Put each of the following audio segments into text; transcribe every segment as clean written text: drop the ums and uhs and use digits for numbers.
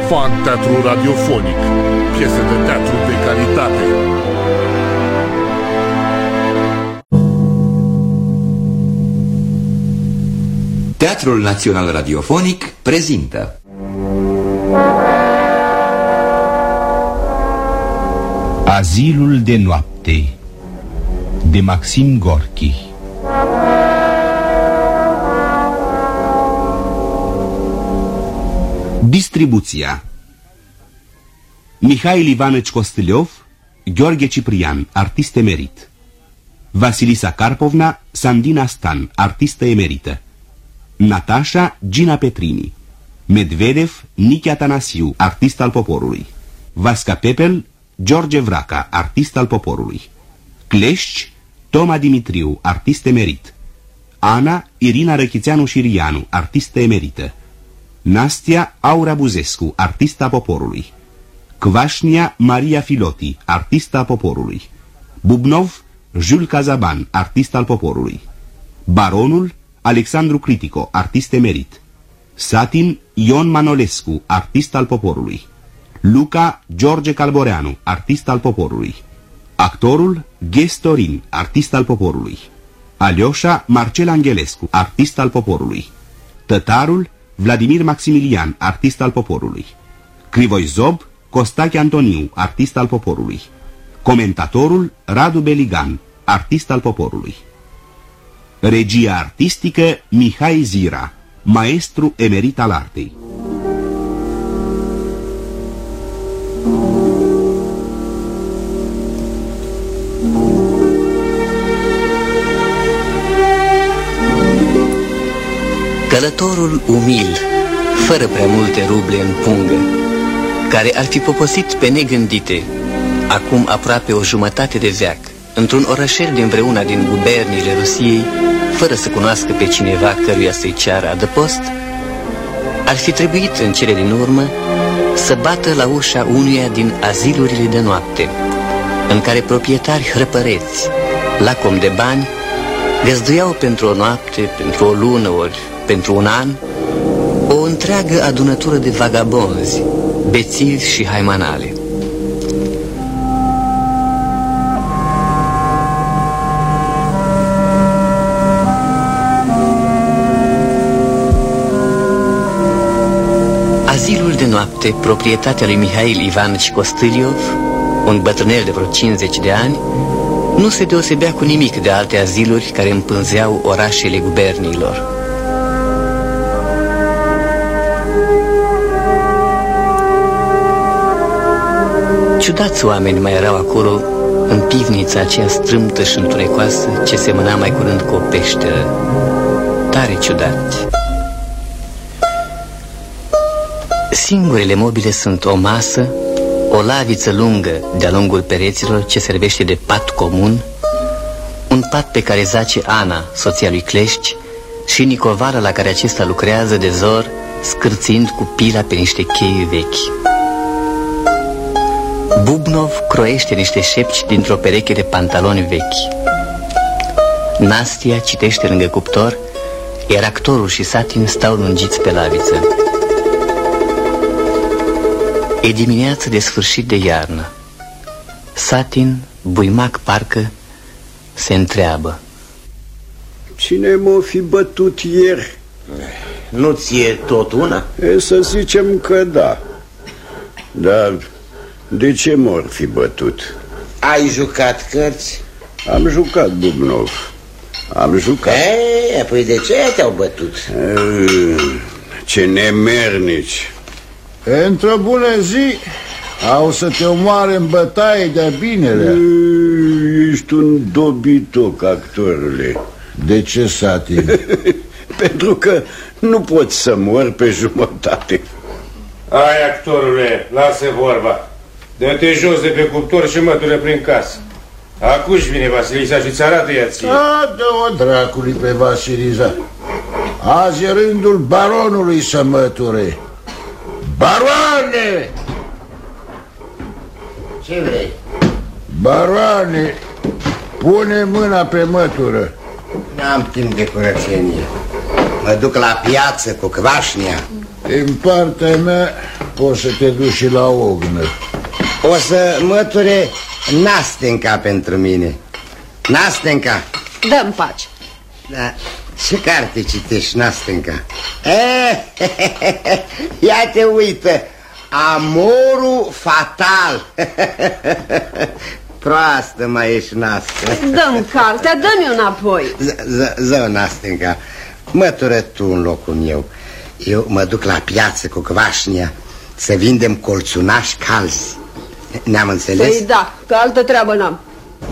Fan teatru radiofonic. Piese de teatru de calitate. Teatrul Național Radiofonic prezintă Azilul de noapte de Maxim Gorki. Distribuția: Mihail Ivanici Costâliov, Gheorghe Ciprian, artist emerit; Vasilisa Karpovna, Sandina Stan, artistă emerită; Natasha, Gina Petrini; Medvedev, Nichi Atanasiu, artist al poporului; Vasca Pepel, George Vraca, artist al poporului; Clești, Toma Dimitriu, artist emerit; Ana, Irina Răchițeanu Șirianu, artistă emerită; Nastia, Aura Buzescu, artista poporului; Kvașnia, Maria Filoti, artista poporului; Bubnov, Jules Cazaban, artist al poporului; Baronul, Alexandru Critico, artist emerit; Satin, Ion Manolescu, artist al poporului; Luca, George Calboreanu, artist al poporului; Actorul, Ghestorin, artist al poporului; Alioșa, Marcel Angelescu, artist al poporului; Tătarul, Vladimir Maximilian, artist al poporului; Crivoi Zob, Costache Antoniu, artist al poporului; Comentatorul, Radu Beligan, artist al poporului. Regia artistică, Mihai Zira, maestru emerit al artei. Călătorul umil, fără prea multe ruble în pungă, care ar fi poposit pe negândite, acum aproape o jumătate de veac, într-un orășel din vreuna din guberniile Rusiei, fără să cunoască pe cineva căruia să-i ceară adăpost, ar fi trebuit în cele din urmă să bată la ușa unuia din azilurile de noapte, în care proprietari hrăpăreți, lacom de bani, găzduiau pentru o noapte, pentru o lună ori pentru un an, o întreagă adunătură de vagabonzi, bețivi și haimanale. Azilul de noapte, proprietatea lui Mihail Ivanici Costâliov, un bătrânel de vreo 50 de ani, nu se deosebea cu nimic de alte aziluri care împânzeau orașele guberniilor. Ciudați oameni mai erau acolo, în pivnița aceea strâmtă și întunecoasă, ce semăna mai curând cu o peșteră. Tare ciudați. Singurele mobile sunt o masă, o laviță lungă de-a lungul pereților ce servește de pat comun, un pat pe care zace Ana, soția lui Clești, și nicovară la care acesta lucrează de zor, scârțind cu pila pe niște chei vechi. Bubnov croiește niște șepci dintr-o pereche de pantaloni vechi. Nastia citește lângă cuptor, iar actorul și Satin stau lungiți pe laviță. E dimineață de sfârșit de iarnă. Satin, buimac parcă, se întreabă: cine m-o fi bătut ieri? Nu ție tot una? Să zicem că da. Dar de ce m-or fi bătut? Ai jucat cărți? Am jucat, Bubnov. Am jucat. Păi de ce te-au bătut? Ce nemernici. Într-o bună zi au să te omoare în bătaie de-a binelea. Ești un dobitoc, actorule. De ce, Satin? Pentru că nu poți să mor pe jumătate. Hai, actorule, lasă vorba. Dă-te jos de pe cuptor și mătură prin casă. Acuși vine Vasilisa și-ți arată ea ție. Dă-o dracului pe Vasilisa. Azi e rândul baronului să măture. Baroane! Ce vrei? Baroane, pune mâna pe mătură. N-am timp de curățenie. Mă duc la piață cu Kvașnia. Din partea mea poți să te duci și la ognă. O să măture Nastenca pentru mine. Nastenca. Dă-mi pace. Da. Ce carte citești, Nastenca? Ia te uită. Amorul fatal. Proastă mai ești, Nastenca. Dă-mi cartea, dă-mi înapoi. Zău, Nastenca, mătură tu în locul meu. Eu mă duc la piață cu Kvașnia să vindem colțunași calzi. Ne-am înțeles? Păi da, că altă treabă n-am.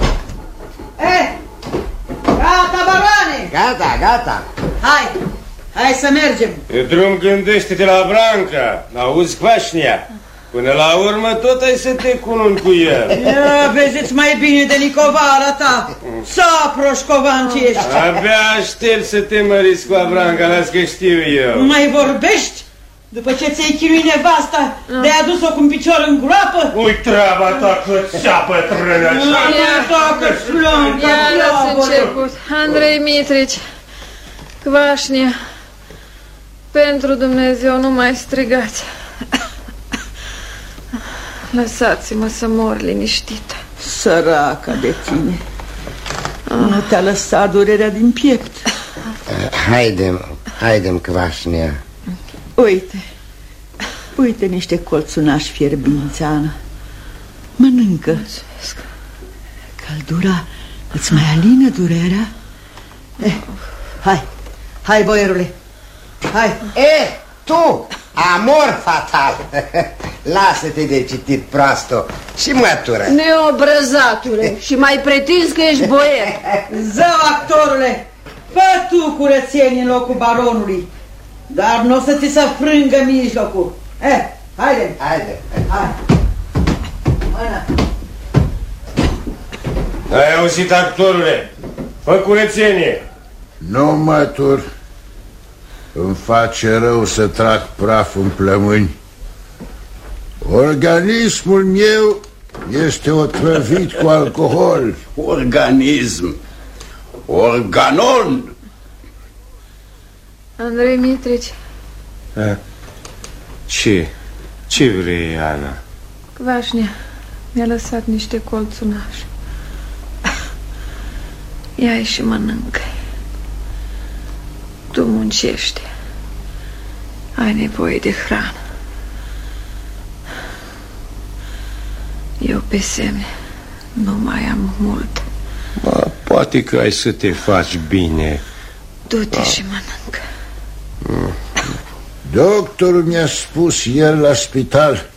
Gata, baroane! Gata. Hai să mergem. Pe drum gândește-te la Branca. Auzi, Kvașnia? Până la urmă tot ai să te cununi cu el. Ia, vezi-ți mai bine de Nicovara ta. Saproșcovan ce ești. Abia aștept să te măriți cu Branca, las că știu eu. Mai vorbești? După ce ți-ai chinuit nevasta, de-ai adus-o cu un picior în groapă? Ui treaba ta că țeapă trână. Ia las început. Andrei Mitrici, Kvașnia, pentru Dumnezeu nu mai strigați. Lăsați-mă să mor liniștită. Săraca de tine. Nu te-a lăsat durerea din piept. Haidem, Kvașnia. Uite niște colțunași fierbinți, Ana. Mănâncă. Mulțumesc. Căldura îți mai alină durerea? Hai, boierule. Hai. Tu, amor fatal. Lasă-te de citit, proasto, și mătură. Neobrăzatule, și mai pretinzi că ești boier. Zău, actorule, fă tu curățenie în locul baronului, dar nu o să ți se frângă mijlocul. Haide. Hai. Mână. Ai auzit, actorule? Fă curățenie. Nu, mătur. Îmi face rău să trag praf în plămâni. Organismul meu este otrăvit cu alcool. Organism. Organon. Andrei Mitrici. Ce vrei, Ana? Kvașnia mi-a lăsat niște colțunași. Ia-i și mănâncă. Tu muncești. Ai nevoie de hrană. Eu pe semne nu mai am mult. Poate că ai să te faci bine. Du-te și mănâncă. Doctorul mi-a spus ieri la spital: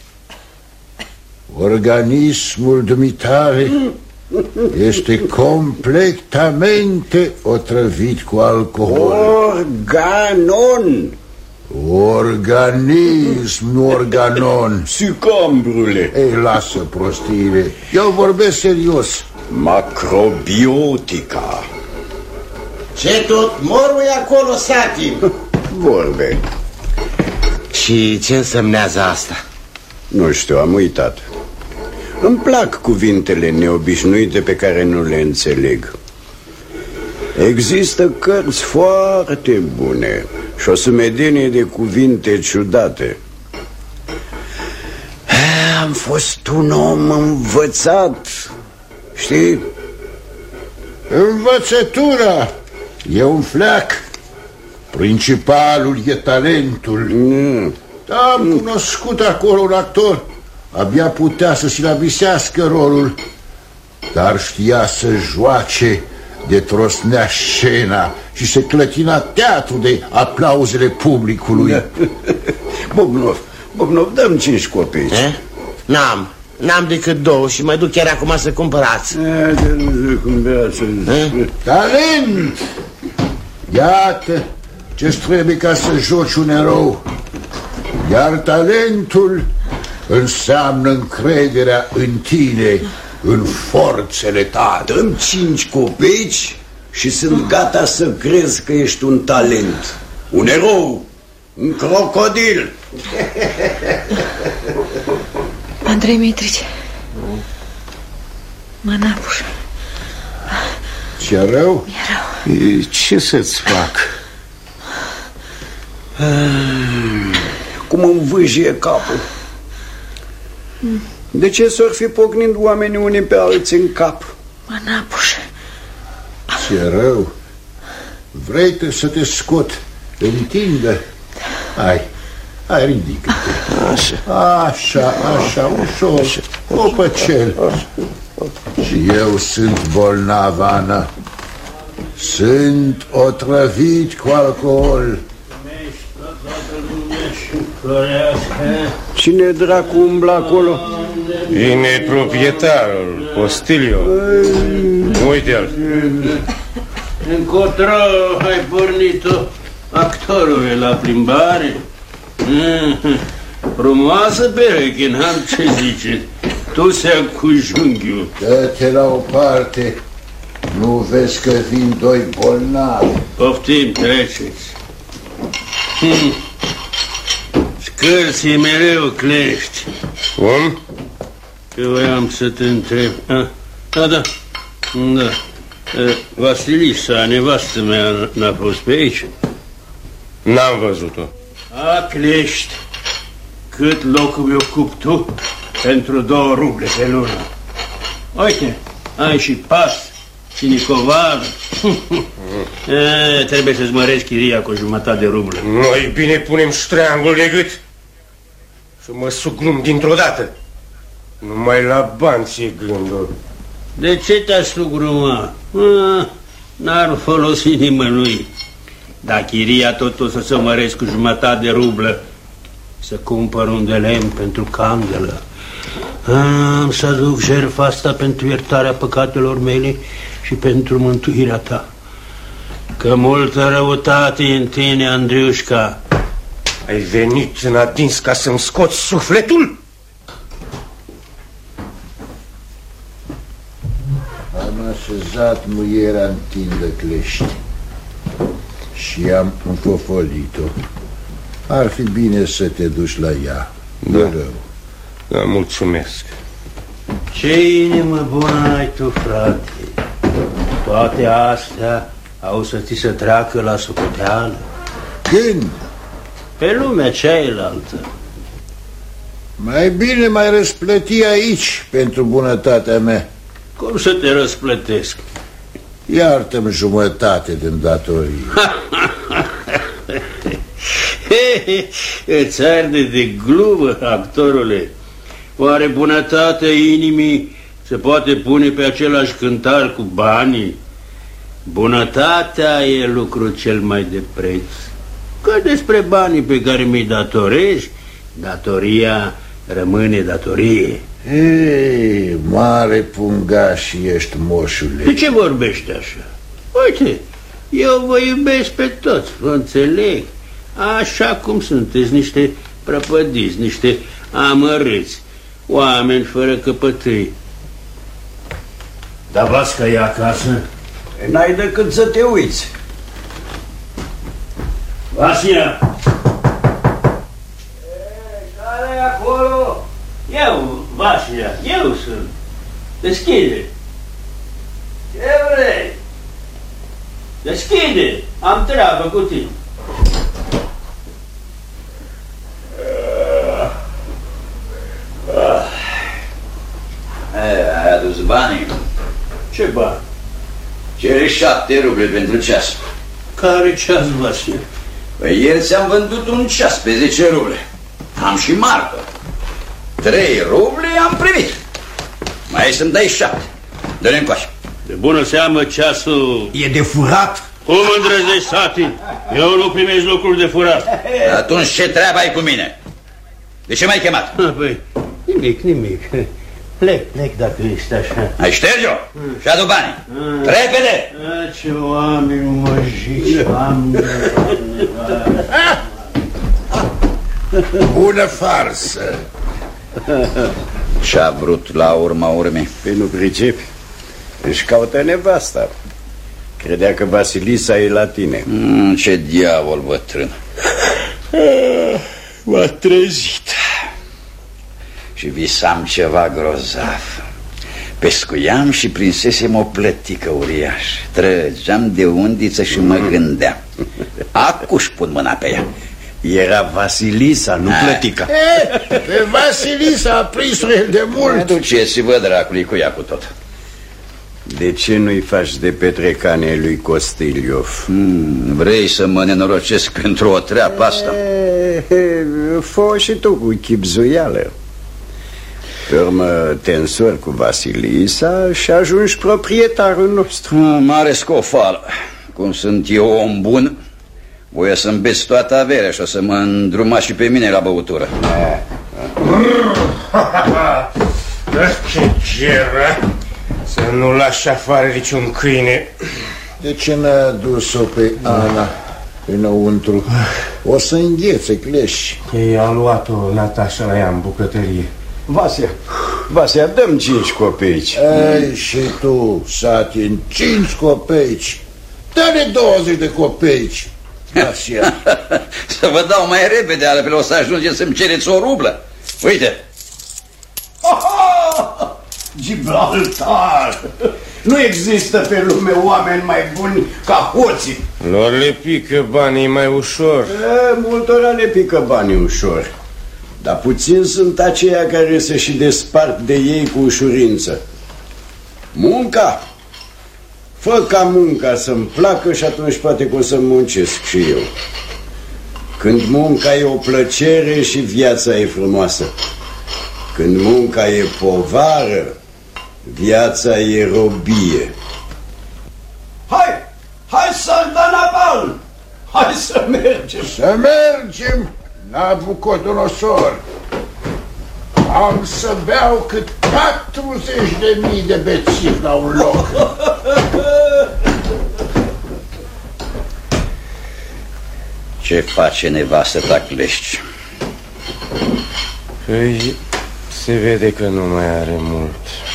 organismul dumitare este completamente otrăvit cu alcool. Organon. Organism, nu organon. Sucombrule. Ei, lasă prostiile. Eu vorbesc serios. Macrobiotica. Ce tot morui acolo, Sati? Vorbe. Și ce însemnează asta? Nu știu, am uitat. Îmi plac cuvintele neobișnuite pe care nu le înțeleg. Există cărți foarte bune și o sumedenie de cuvinte ciudate. Am fost un om învățat, știi? Învățătura e un fleac. Principalul e talentul. Am cunoscut acolo un actor. Abia putea să-și avisească rolul, dar știa să joace, de trosnea scena și se clătina teatru de aplauzele publicului. Bobnov, dăm 5 copii. N-am decât 2 și mă duc chiar acum să cumpărați. Talent! Iată ce-ți trebuie ca să joci un erou. Iar talentul înseamnă încrederea în tine, în forțele tale. Dăm 5 copeci și sunt gata să crezi că ești un talent, un erou, un crocodil. Andrei Mitrici, mă napuș. Ce rău? Mi-e rău. Ce să-ți fac? cum îmi vâjie capul. De ce s-or fi pocnind oamenii unii pe alții în cap? Mănapușe. Ce rău. Vrei să te scot? Întinde. Hai, ridică-te. Așa, ușor. O păcel. Și eu sunt bolnav, Ana. Sunt otrăvit cu alcool. Cine dracu umblă acolo? Vine proprietarul, Postilio. Uite-l. Încotro ai pornit-o, actorule, la plimbare? Frumoasă pereche, n-am ce zice. Tu se cu junghiul. Dă-te la o parte. Nu vezi că vin doi bolnavi? Poftim, treceți. Scârții mereu clești. Cum? Că voiam să te întreb. Da. Vasilisa, nevastă mea, n-a fost pe aici? N-am văzut-o. Clești. Cât loc îmi ocup tu pentru 2 ruble pe lună? Uite, ai și pas și nicovar. Trebuie să-ți mărești chiria cu 1/2 de rublă. Noi bine punem ștreangul de gât și mă suglum dintr-o dată. Numai la bani ți-e gândul. De ce te-a sugruma? N-ar folosi nimănui. Dar chiria tot o să se măresc cu 1/2 de rublă. Să cumpăr un de lemn pentru candelă. Am să aduc jertfa asta pentru iertarea păcatelor mele și pentru mântuirea ta. Că multă răutate în tine, Andriușca. Ai venit în adins ca să-mi scoți sufletul? Am așezat muierea în tindă clești și am înfofolit-o. Ar fi bine să te duci la ea. Da, rău. Da, mulțumesc. Ce inimă bună ai tu, frate. Toate astea au să ți se treacă la socoteală. Când? Pe lumea cealaltă. Mai bine mai răsplăti aici pentru bunătatea mea. Cum să te răsplătesc? Iartă-mi 1/2 din datorie. Îți arde de glumă, actorule. Oare bunătatea inimii se poate pune pe același cântar cu banii? Bunătatea e lucru cel mai de preț. Că despre banii pe care mi-i datorezi, datoria rămâne datorie. Ei, mare pungaș ești, moșule. De ce vorbești așa? Uite, eu vă iubesc pe toți, vă înțeleg. Așa cum sunteți, niște prăpădiți, niște amărâți, oameni fără căpătâi. Dar Vasca e acasă? N-ai decât să te uiți. Vasia! Care e acolo? Eu, Vasia, eu sunt. Deschide. Ce vrei? Deschide, am treabă cu tine. Ai adus banii? Ce bani? Cere 7 ruble pentru ceas. Care ceas, Vasia? Păi ieri ți-am vândut un ceas pe 10 ruble. Am și marcă. 3 ruble am primit. Mai să-mi dai 7. Dă-le încoace. De bună seamă, ceasul... E de furat? Cum îndrăzești, Sati? Eu nu primesc lucruri de furat. Atunci ce treabă ai cu mine? De ce m-ai chemat? Păi, nimic. Plec dacă este așa. Hai, șterge-o și adu banii. Repede! Ce oameni măjiți, Doamne. Bună farsă! Ce-a vrut la urma urmei? Păi nu pricepi. Își caută nevasta. Credea că Vasilisa e la tine. Ce diavol, bătrân. M-a trezit. Și visam ceva grozav. Pescuiam și prinsesem o plătică uriașă. Trăgeam de undiță și mă gândeam. Acuși pun mâna pe ea. Era Vasilisa, nu Plătica. Pe Vasilisa a prins el de mult. Duceți-vă, dracului, cu ea cu tot. De ce nu-i faci de petrecane lui Costiliov? Vrei să mă nenorocesc pentru o treapă asta? Fă și tu cu chipzuială. Pe urmă te însori cu Vasilisa și ajungi proprietarul nostru. Mare scofală. Cum sunt eu om bun, voi să-mi beți toată averea și o să mă îndrumați și pe mine la băutură. Ce geră! Să nu lași afară niciun câine. De ce n-a dus-o pe Ana înăuntru? O să înghețe cleși. Ei a luat-o Natasha la ea în bucătărie. Vasia, dăm 5 copeici. Ei, și tu, Satin, 5 copeici. Dă-ne 20 de copeici. Vasia. Să vă dau mai repede, altfel o să ajungeți să-mi cereți o rublă. Uite. Gibraltar! Nu există pe lume oameni mai buni ca hoții. Lor le pică banii mai ușor. Multora le pică banii ușor. Dar puțin sunt aceia care se și despart de ei cu ușurință. Munca. Fă ca munca să-mi placă și atunci poate că o să muncesc și eu. Când munca e o plăcere și viața e frumoasă. Când munca e povară, viața e robie. Hai Sardanapal! Hai să mergem! Să mergem, Nabucodonosor! Am să beau cât 40.000 de bețivi la un loc. Ce face nevastă ta, Clești? Păi, se vede că nu mai are mult.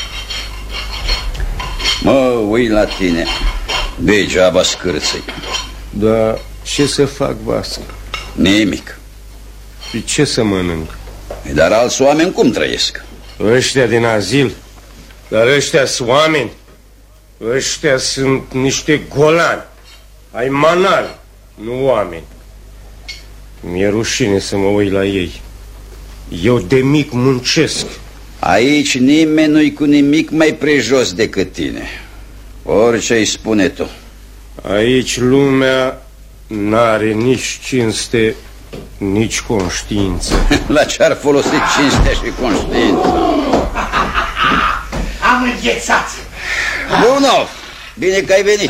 Mă uit la tine. Degeaba scârțăi. Dar ce să fac, Vască? Nimic. Și ce să mănânc? Dar alți oameni cum trăiesc? Ăștia din azil. Dar ăștia sunt oameni. Ăștia sunt niște golani. Ai manali, nu oameni. Mi-e rușine să mă uit la ei. Eu de mic muncesc. Aici nimeni nu-i cu nimic mai prejos decât tine. Orice îi spune tu. Aici lumea n-are nici cinste, nici conștiință. La ce-ar folosi cinstea și conștiința? Am înghețat. Bunov, bine că ai venit.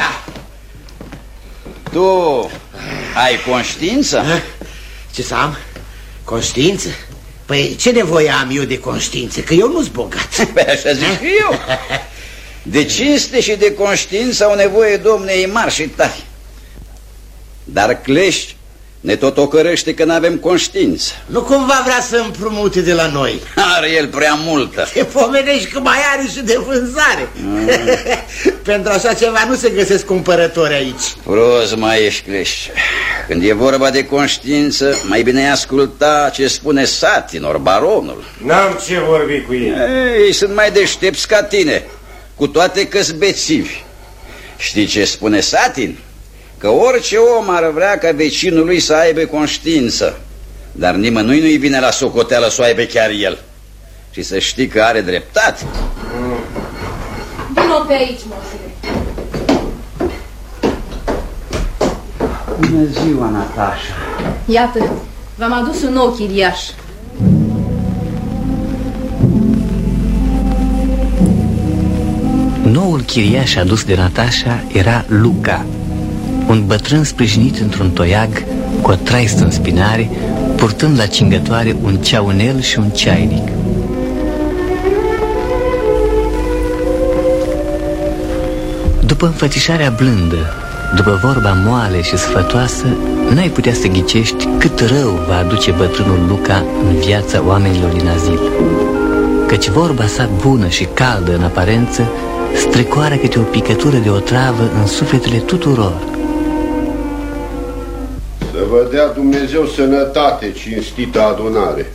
Tu ai conștiință? Ce să am? Conștiință? Păi ce nevoie am eu de conștiință? Că eu nu-s bogat. Păi așa zic și eu. De cinste și de conștiință au nevoie domnei mari și tari. Dar Clești ne tot ocărăște că n-avem conștiință. Nu cumva vrea să împrumute de la noi? Are el prea multă. Te pomenești că mai are și de vânzare. Pentru așa ceva nu se găsesc cumpărători aici. Prost mai ești, Clești. Când e vorba de conștiință, mai bine asculta ce spune Satin ori baronul. N-am ce vorbi cu ei. Ei sunt mai deștepți ca tine, cu toate că-s bețivi. Știi ce spune Satin? Că orice om ar vrea ca vecinul lui să aibă conștiință, dar nimănui nu-i vine la socoteală să o aibă chiar el. Și să știi că are dreptate. Vino pe aici, moșule. Bună ziua, Natasha. Iată, v-am adus un nou chiriaș. Noul chiriaș adus de Natasha era Luca, un bătrân sprijinit într-un toiag cu o traistă în spinare, purtând la cingătoare un ceaunel și un ceainic. După înfățișarea blândă, după vorba moale și sfătoasă, n-ai putea să ghicești cât rău va aduce bătrânul Luca în viața oamenilor din azil. Căci vorba sa bună și caldă în aparență strecoară câte o picătură de otravă în sufletele tuturor. Să vă dea Dumnezeu sănătate, cinstită adunare.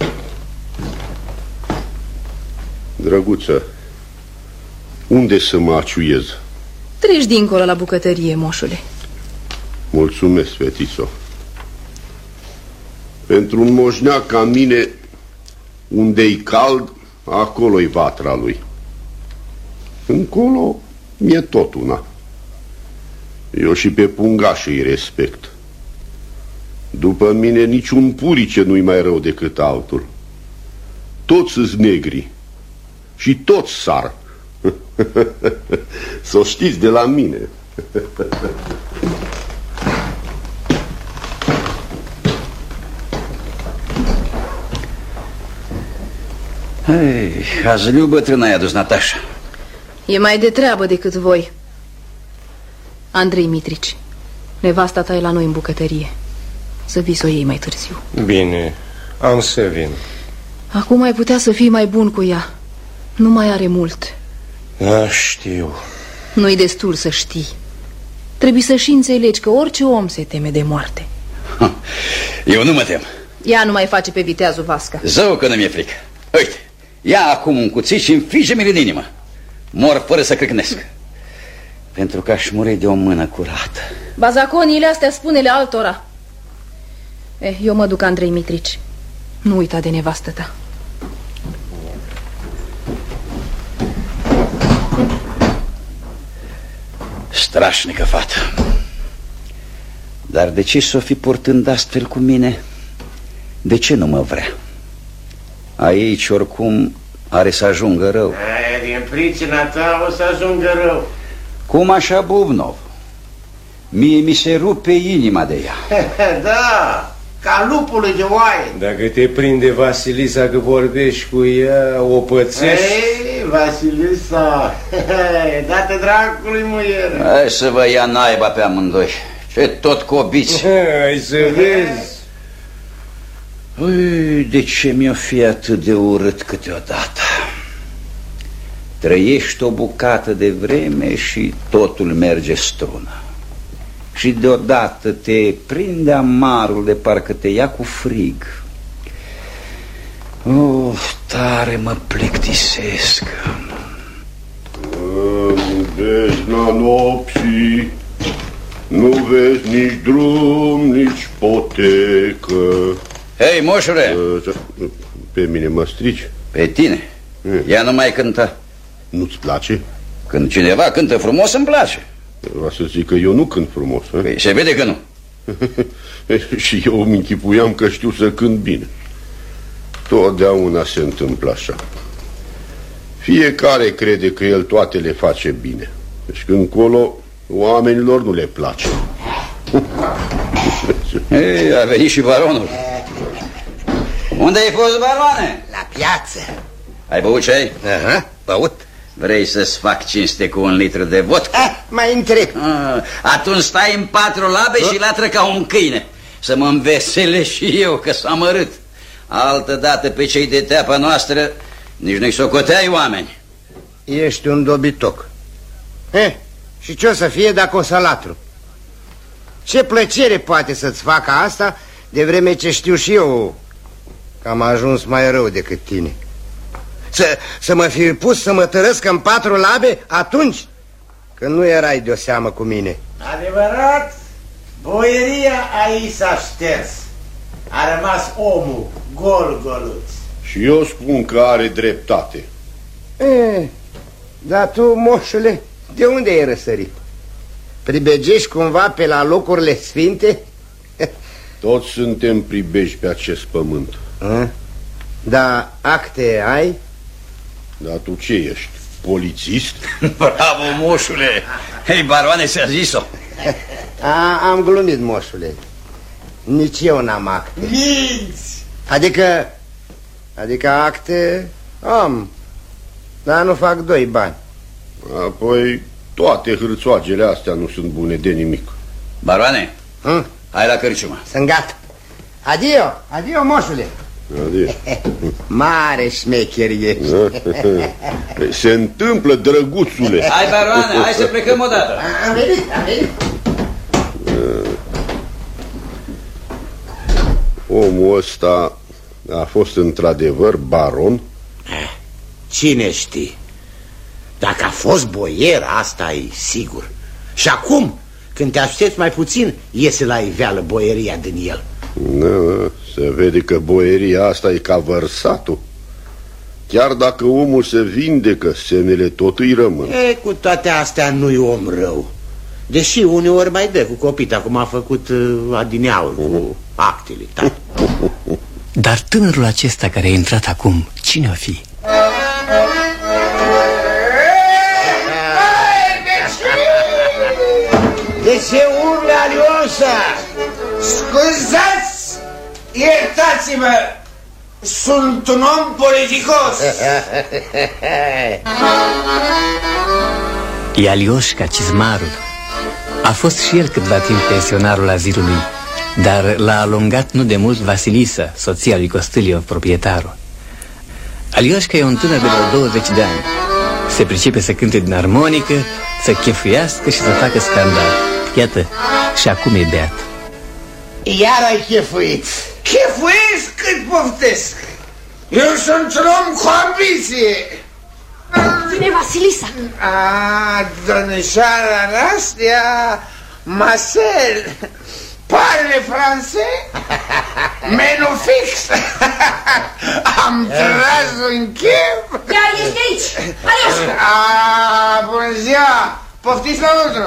Drăguță, unde să mă aciuiez? Treci dincolo la bucătărie, moșule. Mulțumesc, fetițo. Pentru un moșneac ca mine, unde-i cald, acolo-i vatra lui. Încolo mi-e tot una. Eu și pe pungaș îi respect. După mine niciun purice nu-i mai rău decât altul. Toți-s negri și toți sar. S-o știți de la mine. Hei, Hazliu bătrâna i-a dus Natașa. E mai de treabă decât voi. Andrei Mitrici, nevasta ta e la noi în bucătărie. Să vii să o iei mai târziu. Bine, am să vin. Acum ai putea să fii mai bun cu ea. Nu mai are mult. Da, știu. Nu-i destul să știi. Trebuie să și înțelegi că orice om se teme de moarte. Eu nu mă tem. Ea nu mai face pe viteazul Vasca. Zău că nu mi-e frică. Uite, ia acum un cuțit și înfige-mi în inimă. Mor fără să crâcnesc. Pentru că aș muri de o mână curată. Bazaconiile astea spune-le altora. Eu mă duc, Andrei Mitrici. Nu uita de nevastă ta. Strașnică fată. Dar de ce s-o fi purtând astfel cu mine? De ce nu mă vrea? Aici oricum are să ajungă rău. Din pricina ta o să ajungă rău. Cum așa, Bubnov? Mie mi se rupe inima de ea. Da, ca lupului de oaie. Dacă te prinde Vasilisa că vorbești cu ea, o pățești. Ei, Vasilisa, dată dracului, muiere. Hai să vă ia naiba pe amândoi. Ce tot cobiți. Hai să vezi. Ui, de ce mi-o fi atât de urât câteodată? Trăiești o bucată de vreme și totul merge strună. Și deodată te prinde amarul de parcă te ia cu frig. Tare mă plictisesc. Bezna nopții, nu vezi nici drum, nici potecă. Hei, moșule! Pe mine mă strici? Pe tine? Ea nu mai cântă. Nu-ți place? Când cineva cântă frumos, îmi place. Vreau să zic că eu nu cânt frumos. Păi, se vede că nu. Și eu îmi închipuiam că știu să cânt bine. Totdeauna se întâmplă așa. Fiecare crede că el toate le face bine. Deci când încolo oamenilor nu le place. Ei, a venit și baronul. Unde ai fost, baroane? La piață. Ai băut ceai? Băut. Vrei să-ți fac cinste cu 1 litru de vodka? Mai întreb. Atunci stai în 4 labe și latră ca un câine. Să mă învesele și eu, că s-a amărât. Altădată pe cei de teapa noastră nici nu-i socoteai oameni. Ești un dobitoc. Și ce o să fie dacă o să latru? Ce plăcere poate să-ți facă asta, de vreme ce știu și eu că am ajuns mai rău decât tine. Să mă fi pus să mă tărăsc în 4 labe atunci când nu erai de-o seamă cu mine. Adevărat, boieria aici s-a șters. A rămas omul gol-goluț. Și eu spun că are dreptate. Dar tu, moșule, de unde ai răsărit? Pribegești cumva pe la locurile sfinte? Toți suntem pribeji pe acest pământ. Da, acte ai? Dar tu ce ești? Polițist? Bravo, moșule! Hei, baroane, ți-a zis-o. Am glumit, moșule. Nici eu n-am acte. Minți! Adică acte am, dar nu fac 2 bani. Apoi toate hârțoagele astea nu sunt bune de nimic. Baroane, hai la cărciumă. Sunt gata. Adio, adio, moșule. Adio. Mare șmecher ești. Se întâmplă, drăguțule. Hai, baroane, hai să plecăm odată. Am venit. Omul ăsta a fost într-adevăr baron? Cine știe? Dacă a fost boier, asta e sigur. Și acum, când te aștepți mai puțin, iese la iveală boieria din el. Se vede că boieria asta e ca vărsatul. Chiar dacă omul se vindecă, semnele tot îi rămân. Cu toate astea nu-i om rău. Deși uneori mai dă cu copita, cum a făcut adineaul cu actele. Dar tânărul acesta care a intrat acum, cine o fi? De ce urle, Alioșa? Scuzați, iertați-mă, sunt un om politicos. E Alioșca Cizmarul. A fost și el câtva timp pensionarul azilului, dar l-a alungat nu de mult Vasilisa, soția lui Costâliov, proprietarul. Alioșca e un tânăr de vreo 20 de ani. Se pricepe să cânte din armonică, să chefuiască și să facă scandal. Iată, și acum e beat. Iar ai chefuit. Chefuiesc cât poftesc. Eu sunt un om cu ambiție. Vine Vasilisa. Domnișoara Nastia Marcel. Parle français? Menu fix. Am tras un chef. Chiar ești aici, Alioșca. Bună ziua. Poftiți lăuntru.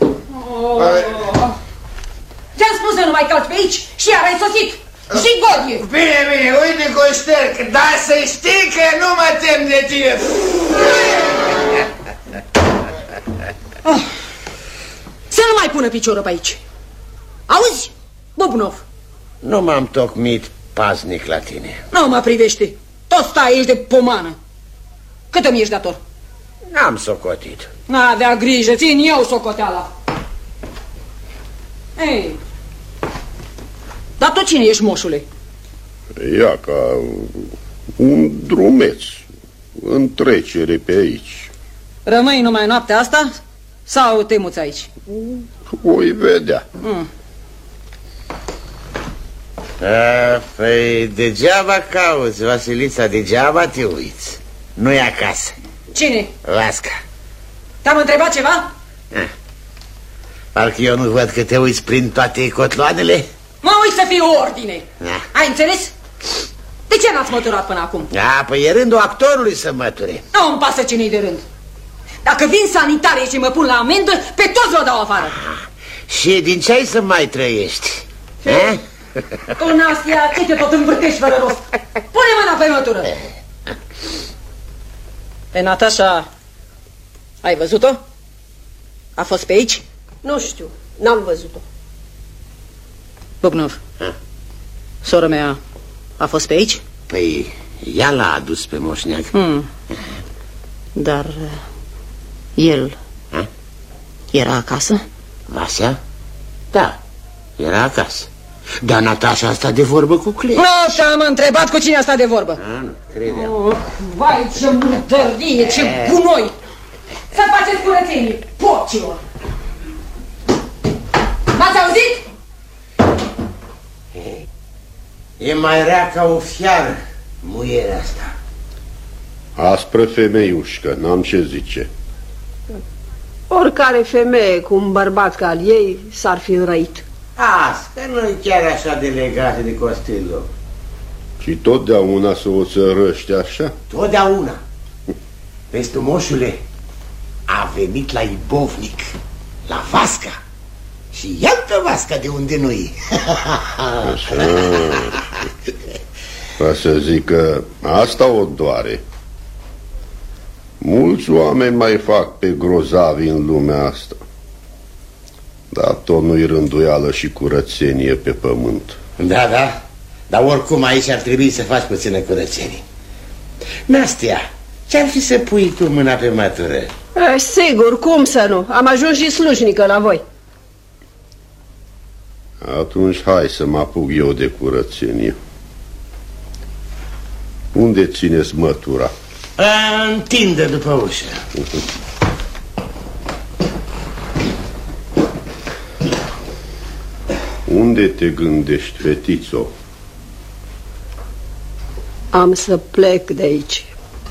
Ți-am spus să nu mai calci pe aici și iar ai sosit. Jigodie. Bine, uite că o șterg. Dar să știi că nu mă tem de tine. Să nu mai pună piciorul pe aici. Auzi, Bobnov? Nu m-am tocmit paznic la tine. Nu mă privește. Tot stai aici de pomană. Cât îmi ești dator? N-am socotit. N-avea grijă, țin eu socoteala. Ei, dar tu cine ești, moșule? Ia ca un drumeț în trecere pe aici. Rămâi numai noaptea asta sau te muți aici? Voi vedea. Păi degeaba cauți, Vasilița, degeaba te uiți. Nu-i acasă. Cine? Vasca. Te-am întrebat ceva? Parcă eu nu văd că te uiți prin toate cotloanele. Mă uit să fie ordine. Ai înțeles? De ce n-ați măturat până acum? Păi e rândul actorului să măture. Nu îmi pasă cine-i de rând. Dacă vin sanitarii și mă pun la amendă, pe toți vă dau afară. Și din ce ai să mai trăiești? Tu, Nastia, ce te tot învârtești fără rost? Pune mâna pe mătură. Pe Natasha ai văzut-o? A fost pe aici? Nu știu, n-am văzut-o. Bubnov, sora mea a fost pe aici? Păi, ea l-a adus pe moșneag. Dar el era acasă? Vasea? Da, era acasă. Dar Natasha a stat de vorbă cu Clea. Nu te-am întrebat cu cine a stat de vorbă. Nu credeam. Vai, ce murdărie, ce gunoi. Să faceți curățenie, porcilor. M-ați auzit? E mai rea ca o fiară, muierea asta. Aspră femeiușcă, n-am ce zice. Oricare femeie cu un bărbat ca al ei s-ar fi înrăit. Asta nu-i chiar așa de legată de Costillo. Și totdeauna să o țărăști așa? Totdeauna. Vezi tu, moșule, a venit la Ibovnic, la Vasca. Și iată Vasca de unde nu-i. Așa. Ca să zic că asta o doare. Mulți oameni mai fac pe grozavi în lumea asta. Dar tot nu-i rânduială și curățenie pe pământ. Da, dar oricum aici ar trebui să faci puțină curățenie. Nastia, ce-ar fi să pui tu mâna pe mătură? Sigur, cum să nu? Am ajuns și slujnică la voi. Atunci hai să mă apuc eu de curățenie. Unde țineți mătura? Întinde după ușă. Unde te gândești, fetițo? Am să plec de aici.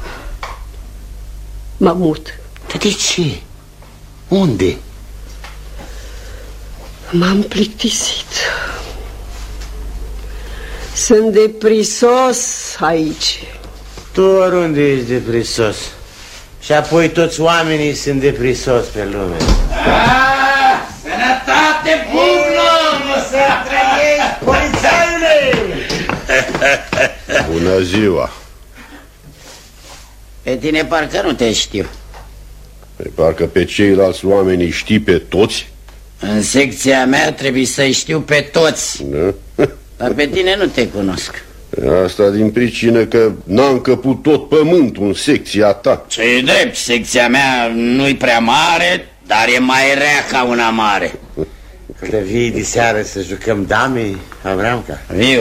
Mă mut. De ce? Unde? M-am plictisit. Sunt de prisos aici. Tu oriunde ești de prisos. Și apoi toți oamenii sunt de prisos pe lume. Sănătate bună! Să trăiești, polițaiule! Bună ziua! Pe tine parcă nu te știu. Parcă pe ceilalți oameni îi știi pe toți? În secția mea trebuie să-i știu pe toți. Da? Dar pe tine nu te cunosc. Asta din pricină că n-a încăput tot pământul în secția ta. Ce-i drept, secția mea nu-i prea mare, dar e mai rea ca una mare. Când vii de seară să jucăm dame, Avramca? Viu.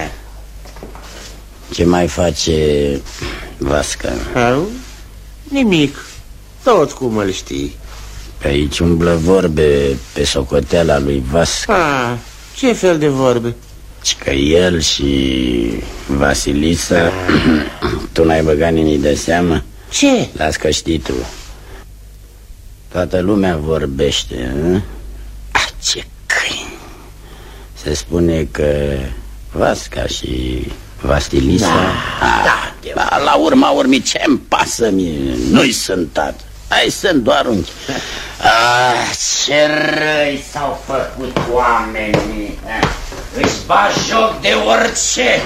Ce mai face Vasca? Nimic. Tot cum îl știi. Pe aici umblă vorbe pe socoteala lui Vasca. Ce fel de vorbe? Că el și Vasilisa, tu n-ai băgat nimic de seamă? Ce? Las că știi tu. Toată lumea vorbește, nu? Ce câini! Se spune că Vasca și Vasilisa... Da, la urma urmii, ce-mi pasă mie? Nu-i sunt tată. Ai sunt doar unchi. Ce răi s-au făcut oamenii. Își bat joc de orice.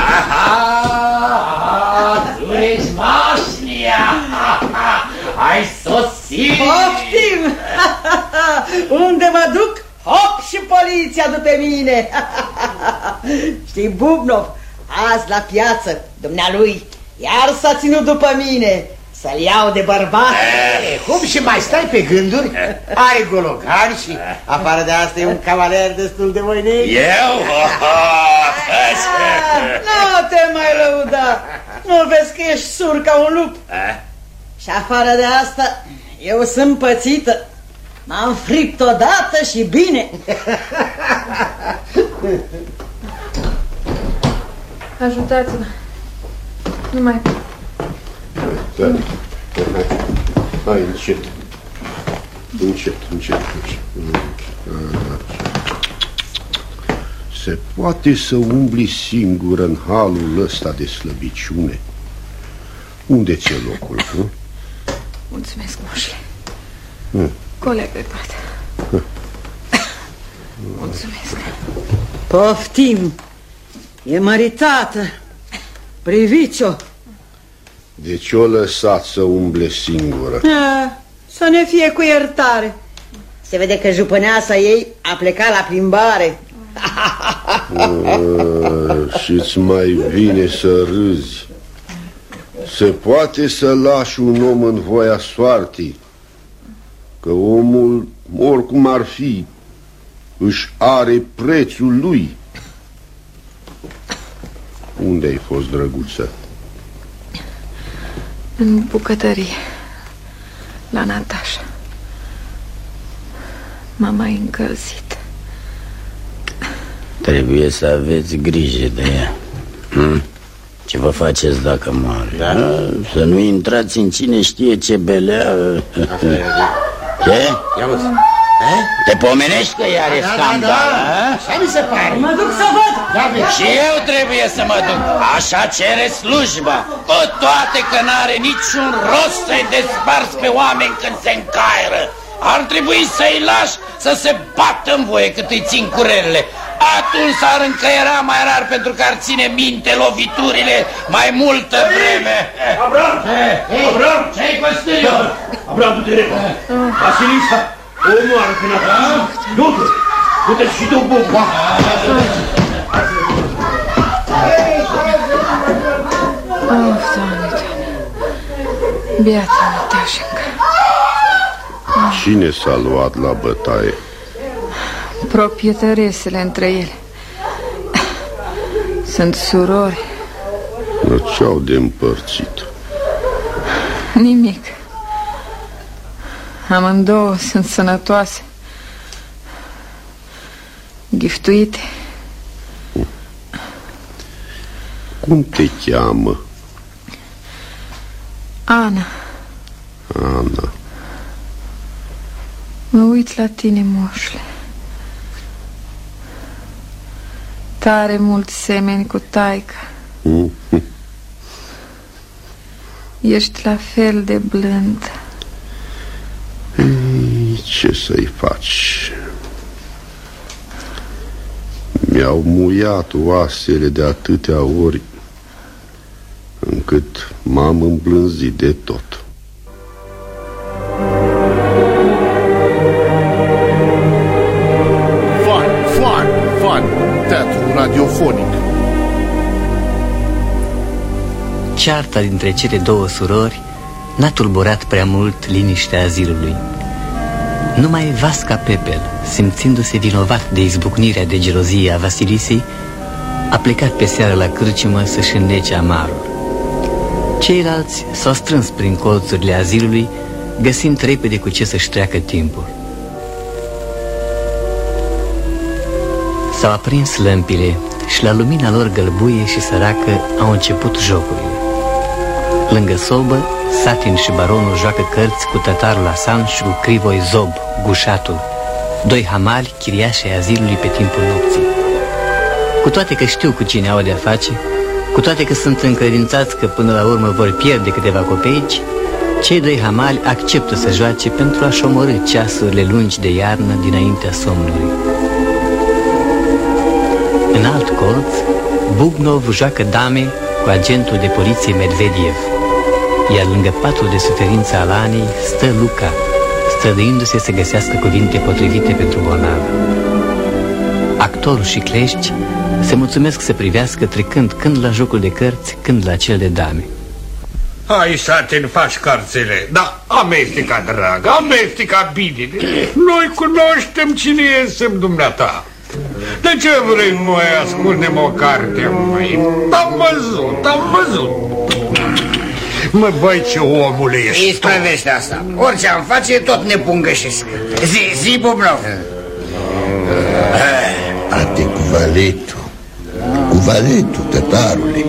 Tu ești mașnia. Ai sosit. Poftim! Unde mă duc? Hop și poliția după mine. Știi, Bubnov, azi la piață, dumnealui iar s-a ținut după mine să-l iau de bărbat. Cum și mai stai pe gânduri? Ai gologan și afară de asta e un cavaler destul de voinic. Eu? Nu te mai lăuda. Nu vezi că ești sur ca un lup? Și afară de asta eu sunt pățită. M-am fript odată și bine. Ajutați-mă. Nu mai... Da. Hai, încet. Încet. Se poate să umbli singur în halul ăsta de slăbiciune? Unde ți-e locul? Nu? Mulțumesc, moșle. Colegă toată. Mulțumesc. Poftim. E măritată. Priviți-o. Deci o lăsat să umble singură. Să ne fie cu iertare. Se vede că jupâneasa ei a plecat la plimbare. Și-ți mai vine să râzi. Se poate să lași un om în voia soartii, că omul, oricum ar fi, își are prețul lui. Unde ai fost, drăguță? În bucătărie, la Natașa. M-a mai încălzit. Trebuie să aveți grijă de ea. Ce vă faceți dacă moare? Da? Să nu intrați în cine știe ce belea. Ce? Te pomenești că iar e scandal? Așa mi se pare. Mă duc să văd. Și eu trebuie să mă duc. Așa cere slujba. Cu toate că n-are niciun rost să-i desparți pe oameni când se încaieră. Ar trebui să-i lași să se bată în voie cât îi țin curelele. Atunci s-ar încăiera mai rar, pentru că ar ține minte loviturile mai multă vreme. Abram! Abram! Ce-ai păstâriu? Abram, du-te repede! Vasilisa! Omoară pe Natașa! Du-te! Du-te și tu, Buba! Doamne, biata Natașenca. Cine s-a luat la bătaie? Proprietăresele între ele. Sunt surori. Ce-au de împărțit? Nimic. Amândouă sunt sănătoase. Giftuite. Cum te cheamă? Ana. Ana. Mă uit la tine, moșle. tare mult semeni cu taica. Ești la fel de blând. Ce să-i faci? Mi-au muiat oasele de atâtea ori încât m-am îmblânzit de tot. Fan, teatru radiofonic. Cearta dintre cele două surori n-a tulburat prea mult liniștea azilului. Numai Vasca Pepel, simțindu-se vinovat de izbucnirea de gelozie a Vasilisei, a plecat pe seară la cârciumă să-și înnece amarul. Ceilalți s-au strâns prin colțurile azilului, găsind repede cu ce să-și treacă timpul. S-au aprins lămpile și la lumina lor gălbuie și săracă au început jocurile. Lângă sobă, Satin și baronul joacă cărți cu tătarul Hasan și cu Crivoi Zob, gușatul, doi hamali chiriașii azilului pe timpul nopții. Cu toate că știu cu cine au de-a face, cu toate că sunt încredințați că până la urmă vor pierde câteva copeici, cei doi hamali acceptă să joace pentru a-și omorî ceasurile lungi de iarnă dinaintea somnului. În alt colț, Bubnov joacă dame cu agentul de poliție Medvediev, iar lângă patul de suferință al Anei stă Luca, străduindu-se să găsească cuvinte potrivite pentru bolnavă. Actorul și clești se mulțumesc să privească trecând când la jocul de cărți, când la cel de dame. Hai, Satin, faci cărțile, dar amesteca, dragă, amesteca bine. Noi cunoaștem cine suntem dumneata. De ce vrei noi ascundem o carte, măi? Am văzut. Mă, băi, ce omule ești. Îi sprăvește asta. Orice am face, tot ne pungășesc. Zi, Bubnov. Ate cu valetul, tătarule.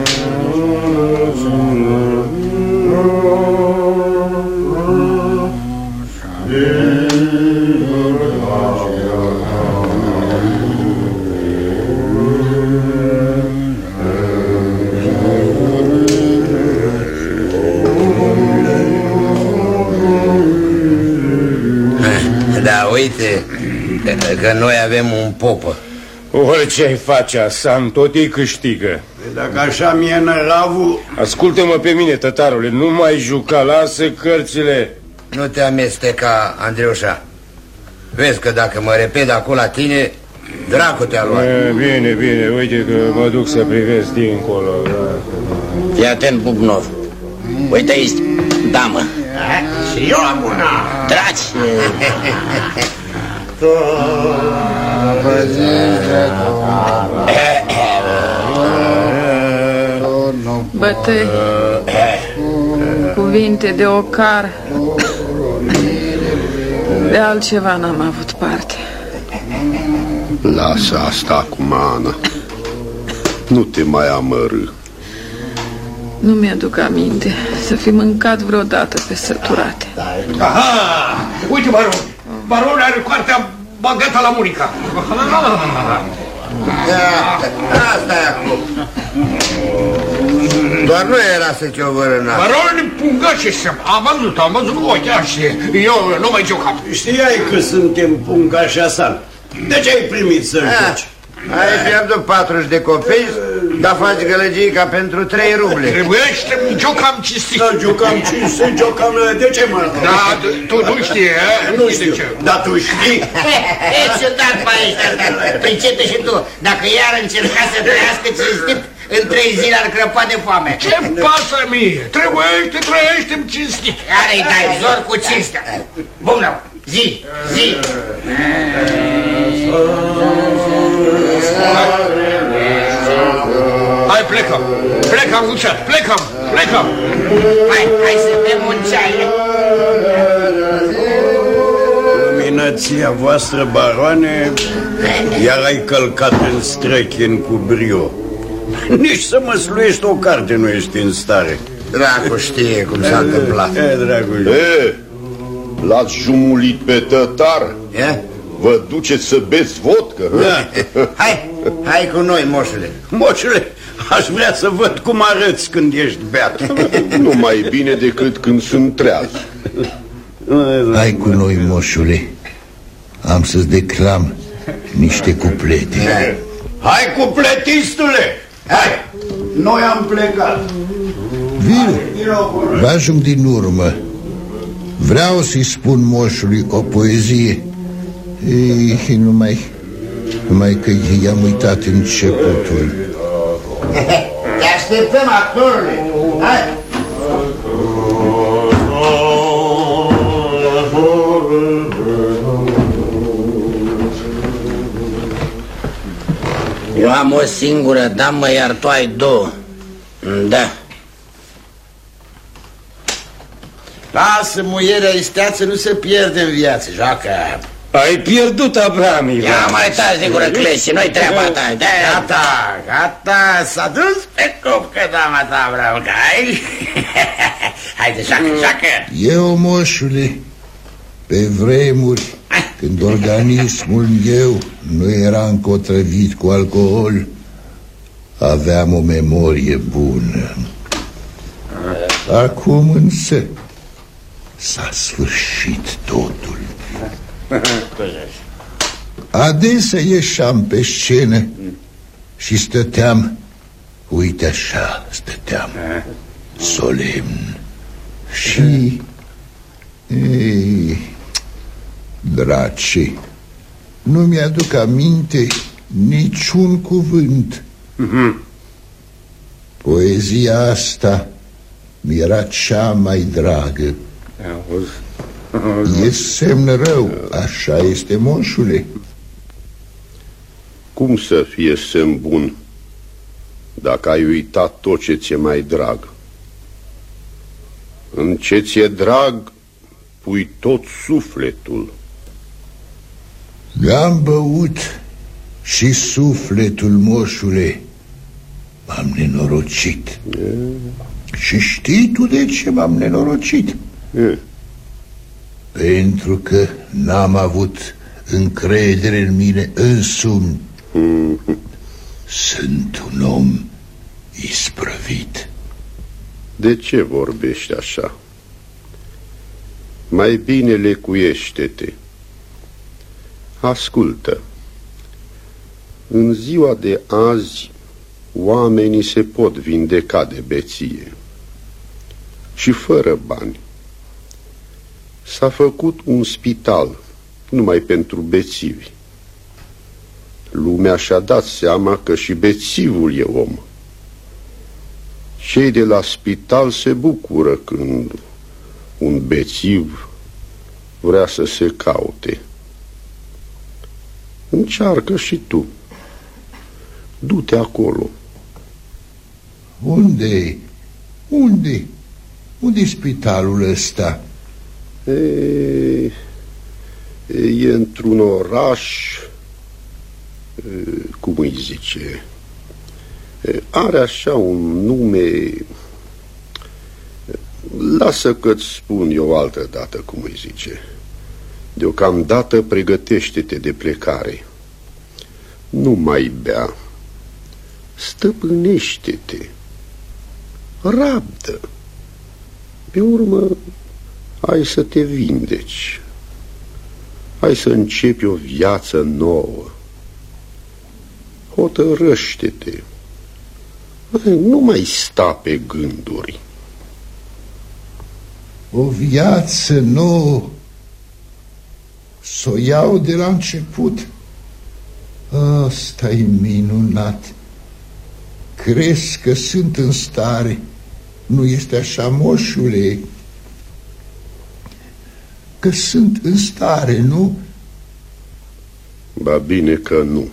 Da, uite că noi avem un popă. Orice ai face, Hasan, tot ei câștigă. Dacă așa mi-e năravul... Ascultă-mă pe mine, tătarule, nu mai juca, lasă cărțile. Nu te amesteca, Andreușa. Vezi că dacă mă repet acolo la tine, dracu te-a luat. Bine, uite că mă duc să privesc dincolo. Fii atent, Bubnov. Uite aici, damă. Și eu am una. Dragi. Bătăi, cuvinte de ocar. De altceva n-am avut parte. Lasă asta acum, Ana. Nu te mai amărâ. Nu mi-aduc aminte să fi mâncat vreodată pe săturate. Aha! Uite, baronul are cartea bagată la Monica. Asta e acum. Doar nu era să ce o vărâna. Baronul pungășe să... Am văzut cu ochii așa. Eu nu mai jocam. Știai că suntem pungași, Hasan. De ce ai primit să joci? Ai pierdut 40 de copii, dar faci gălăgii ca pentru 3 ruble. Trebuiește, jocam cinstit. Da, jocam cinstit, jocam... De ce mă? Da, tu nu știi, nu știu. Dar tu știi? E ciudat pe aici, pricepe și tu. Dacă iar încerca să trăiască cinstit, în 3 zile ar crăpa de foame. Ce pasă mie? Trăiește-mi cinstit. Care-i dai zor cu cinstea? Bună, zi. Hai, plecăm, Lucian, plecăm. Hai să bem un ceai. Luminația voastră, baroane, iar ai călcat în strechin cu brio. Nici să măsluiești o carte nu ești în stare. Dracu știe cum s-a întâmplat. L-ați jumulit pe tătar? Vă duceți să beți vodcă? Da. Hai cu noi, moșule. Moșule, aș vrea să văd cum arăți când ești beat. Nu mai bine decât când sunt treaz. Hai cu noi, moșule. Am să-ți declam niște cuplete. Hai, cupletistule! Hai, noi am plecat. Vin, vă ajung din urmă. Vreau să-i spun moșului o poezie. Ei, numai că i-am uitat începutul. Te așteptăm, actorule. Hai! Eu am o singură damă, iar tu ai două. Da. Lasă, muierea isteață, nu se pierde în viață, joacă. Ai pierdut, Abraham, Ivan. Ia mai taci de gură, Clești, noi treaba ta. Gata, s-a dus pe cupcă, dama ta, Abraham, că ai? Haide, joacă. Eu, moșule, pe vremuri, când organismul meu nu era încă otrăvit cu alcool, aveam o memorie bună. Acum însă s-a sfârșit totul. Adesea ieșeam pe scenă și stăteam, uite așa, stăteam, solemn. Și, ei, drace, nu mi-aduc aminte niciun cuvânt. Poezia asta mi-era cea mai dragă. E semn rău, așa este, moșule. Cum să fie semn bun dacă ai uitat tot ce ți-e mai drag? În ce ți-e drag pui tot sufletul. Am băut și sufletul, moșule. M-am nenorocit. Și știi tu de ce m-am nenorocit? Pentru că n-am avut încredere în mine însumi. Sunt un om isprăvit. De ce vorbești așa? Mai bine lecuiește-te. Ascultă. În ziua de azi oamenii se pot vindeca de beție și fără bani. S-a făcut un spital numai pentru bețivi. Lumea și-a dat seama că și bețivul e om. Cei de la spital se bucură când un bețiv vrea să se caute. Încearcă și tu. Du-te acolo. Unde? Unde-i spitalul ăsta? E într-un oraș, cum îi zice, are așa un nume. Lasă că-ți spun eu altă dată cum îi zice. Deocamdată pregătește-te de plecare. Nu mai bea. Stăpânește-te. Rabdă. Pe urmă ai să te vindeci. Hai să începi o viață nouă. Hotărăște-te. Nu mai sta pe gânduri. O viață nouă. S-o iau de la început. Asta-i minunat. Crezi că sunt în stare? Nu este așa, moșule? Că sunt în stare, nu? Ba bine că nu.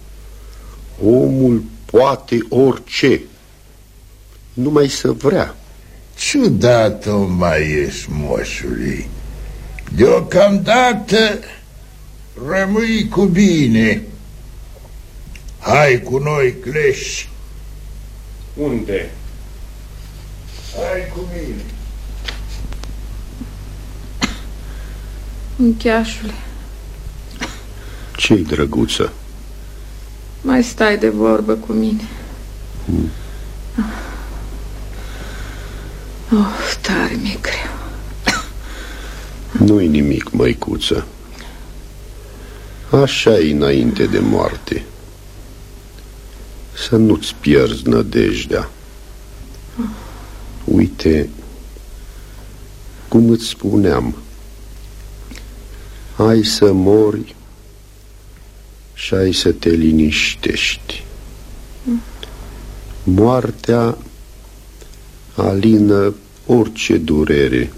Omul poate orice, numai să vrea. Ciudat o mai ești, moșule. Deocamdată rămâi cu bine. Hai cu noi, Clești. Unde? Hai cu mine. Încheașule, Ce-i, drăguță? Mai stai de vorbă cu mine. Tare mi-e greu. Nu-i nimic, măicuță. Așa-i înainte de moarte. Să nu-ți pierzi nădejdea. Uite, cum îți spuneam, hai să mori și ai să te liniștești. Moartea alină orice durere.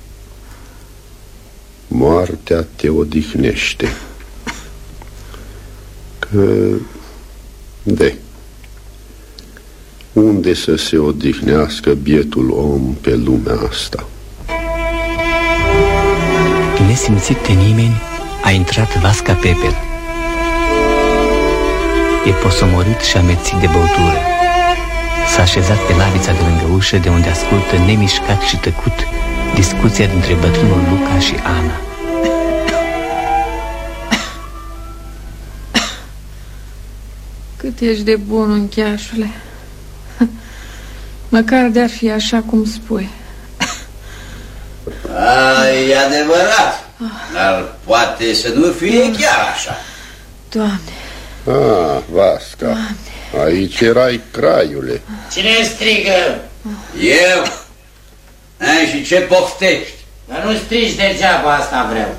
Moartea te odihnește. Că, unde să se odihnească bietul om pe lumea asta? Nesimțit de nimeni, a intrat Vasca Peper. E posomorât și amețit de băutură. S-a așezat pe lavița de lângă ușă, de unde ascultă nemișcat și tăcut discuția dintre bătrânul Luca și Ana. Cât ești de bun, uncheașule. Măcar de-ar fi așa cum spui. E adevărat, dar poate să nu fie chiar așa. Doamne. Vasca, Doamne. Aici erai, craiule. Cine strigă? Eu. Și ce poftești? Dar nu strigi degeaba, asta vreau.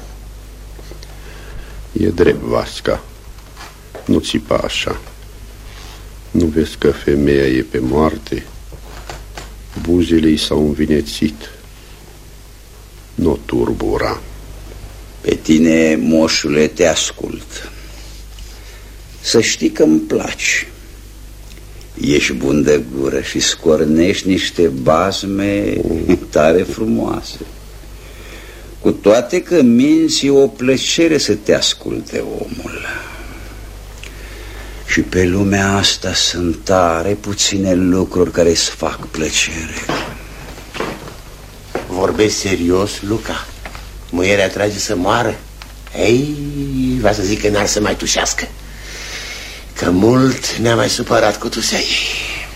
E drept, Vasca. Nu țipa așa. Nu vezi că femeia e pe moarte? Buzele i s-au învinețit. Nu turbura. Pe tine, moșule, te ascult. Să știi că îmi placi. Ești bun de gură și scornești niște bazme tare frumoase. Cu toate că minți, e o plăcere să te asculte omul. Și pe lumea asta sunt tare puține lucruri care îți fac plăcere. Vorbești serios, Luca? Muierea trage să moară? Ei, va să zic că n-ar să mai tușească. Că mult ne-a mai supărat cu tusea ei.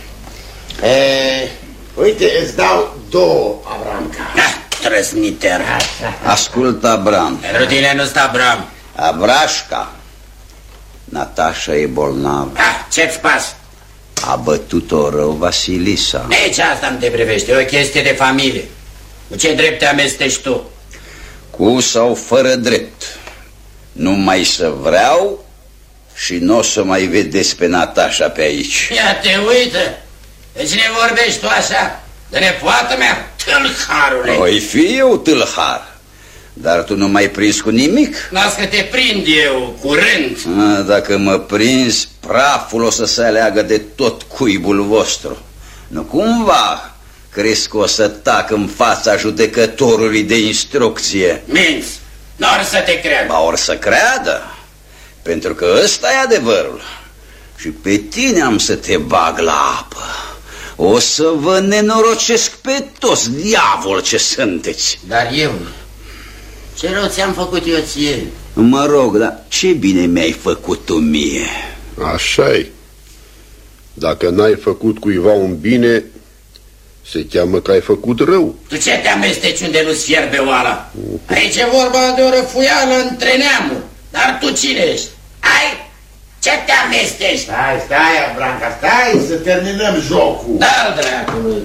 Uite, îți dau 2, Abramca. Trăsniter. Ascultă, Abram. Pentru tine nu stă Abram. Abrașca. Natasha e bolnavă. Ce-ți pas? A bătut-o rău Vasilisa. Nici asta nu te privește, e o chestie de familie. Cu ce drept te amestești tu? Cu sau fără drept. Numai să vreau și nu o să mai vedeți pe Natasha pe aici. Ia te uită. De cine vorbești tu așa? De nepoată mea? Tâlharule. Oi fi eu tâlhar, dar tu nu m-ai prins cu nimic. Las că te prind eu curând. Dacă mă prinzi, praful o să se aleagă de tot cuibul vostru. Nu cumva crezi că o să tac în fața judecătorului de instrucție? Minți, n-or să te creadă. Ba, or să creadă, pentru că ăsta e adevărul. Și pe tine am să te bag la apă. O să vă nenorocesc pe toți, diavol ce sunteți. Dar eu, ce rău ți-am făcut eu ție? Mă rog, dar ce bine mi-ai făcut tu mie? Așa-i. Dacă n-ai făcut cuiva un bine, se cheamă că ai făcut rău. Tu ce te amesteci unde nu-ți fierbe oala? Aici e vorba de o răfuială între neamuri. Dar tu cine ești? Ai? Ce te amesteci? Stai, Abranca, stai să terminăm jocul. Da-l dracului.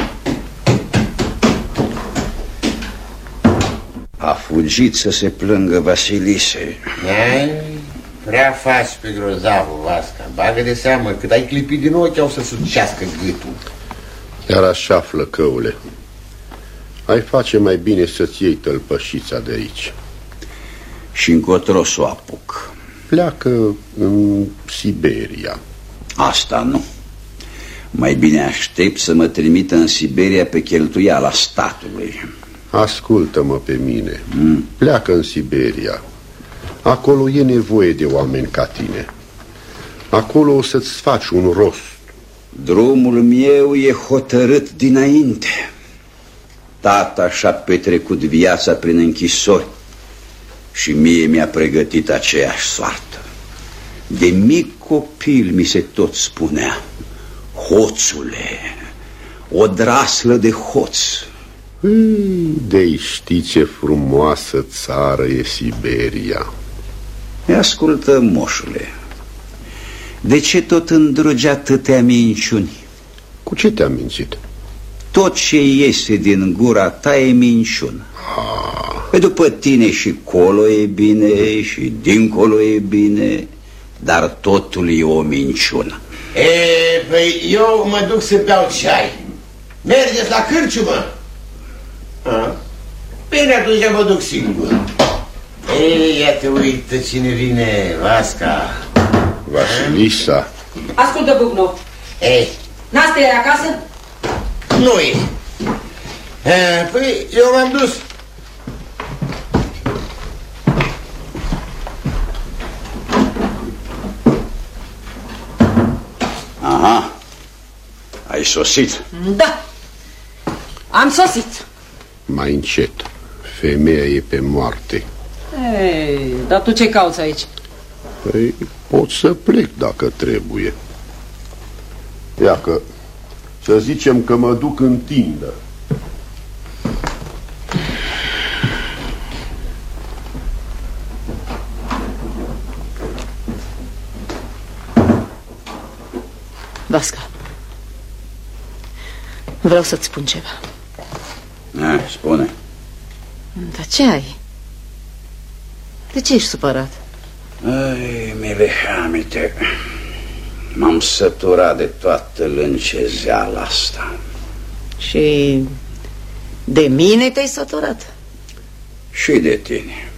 A fugit să se plângă Vasilise. Prea faci pe grozavul, Vasca. Bagă de seamă, cât ai clipit din ochi, au să sucească gâtul. Iar așa, flăcăule, ai face mai bine să-ți iei tălpășița de aici. Și încotro s-o apuc. Pleacă în Siberia. Asta nu. Mai bine aștept să mă trimită în Siberia pe cheltuiala statului. Ascultă-mă pe mine. Pleacă în Siberia. Acolo e nevoie de oameni ca tine. Acolo o să-ți faci un rost. Drumul meu e hotărât dinainte. Tata și-a petrecut viața prin închisori Și mie mi-a pregătit aceeași soartă. De mic copil mi se tot spunea: hoțule, o draslă de hoț. De-i știi ce frumoasă țară e Siberia. Ascultă, moșule, de ce tot îndrugi atâtea minciuni? Cu ce te-am mințit? Tot ce iese din gura ta e minciună. Pe după tine și colo e bine și dincolo e bine, dar totul e o minciună. Păi eu mă duc să beau ceai. Mergeți la cârciumă? Bine, atunci mă duc singur. Ia te uită cine vine, Vasca. Vasilisa. Ascultă, Bucno. N-asta e acasă? Nu e. Păi eu m-am dus. Aha, ai sosit? Da, am sosit. Mai încet, femeia e pe moarte. Ei, dar tu ce cauți aici? Păi pot să plec dacă trebuie. Ia că, să zicem că mă duc în tindă. Vasca, vreau să-ți spun ceva. Spune. Dar ce ai? De ce ești supărat? Ai, Milehamite, m-am săturat de toată lâncezeala asta. Și de mine te-ai săturat? Și de tine.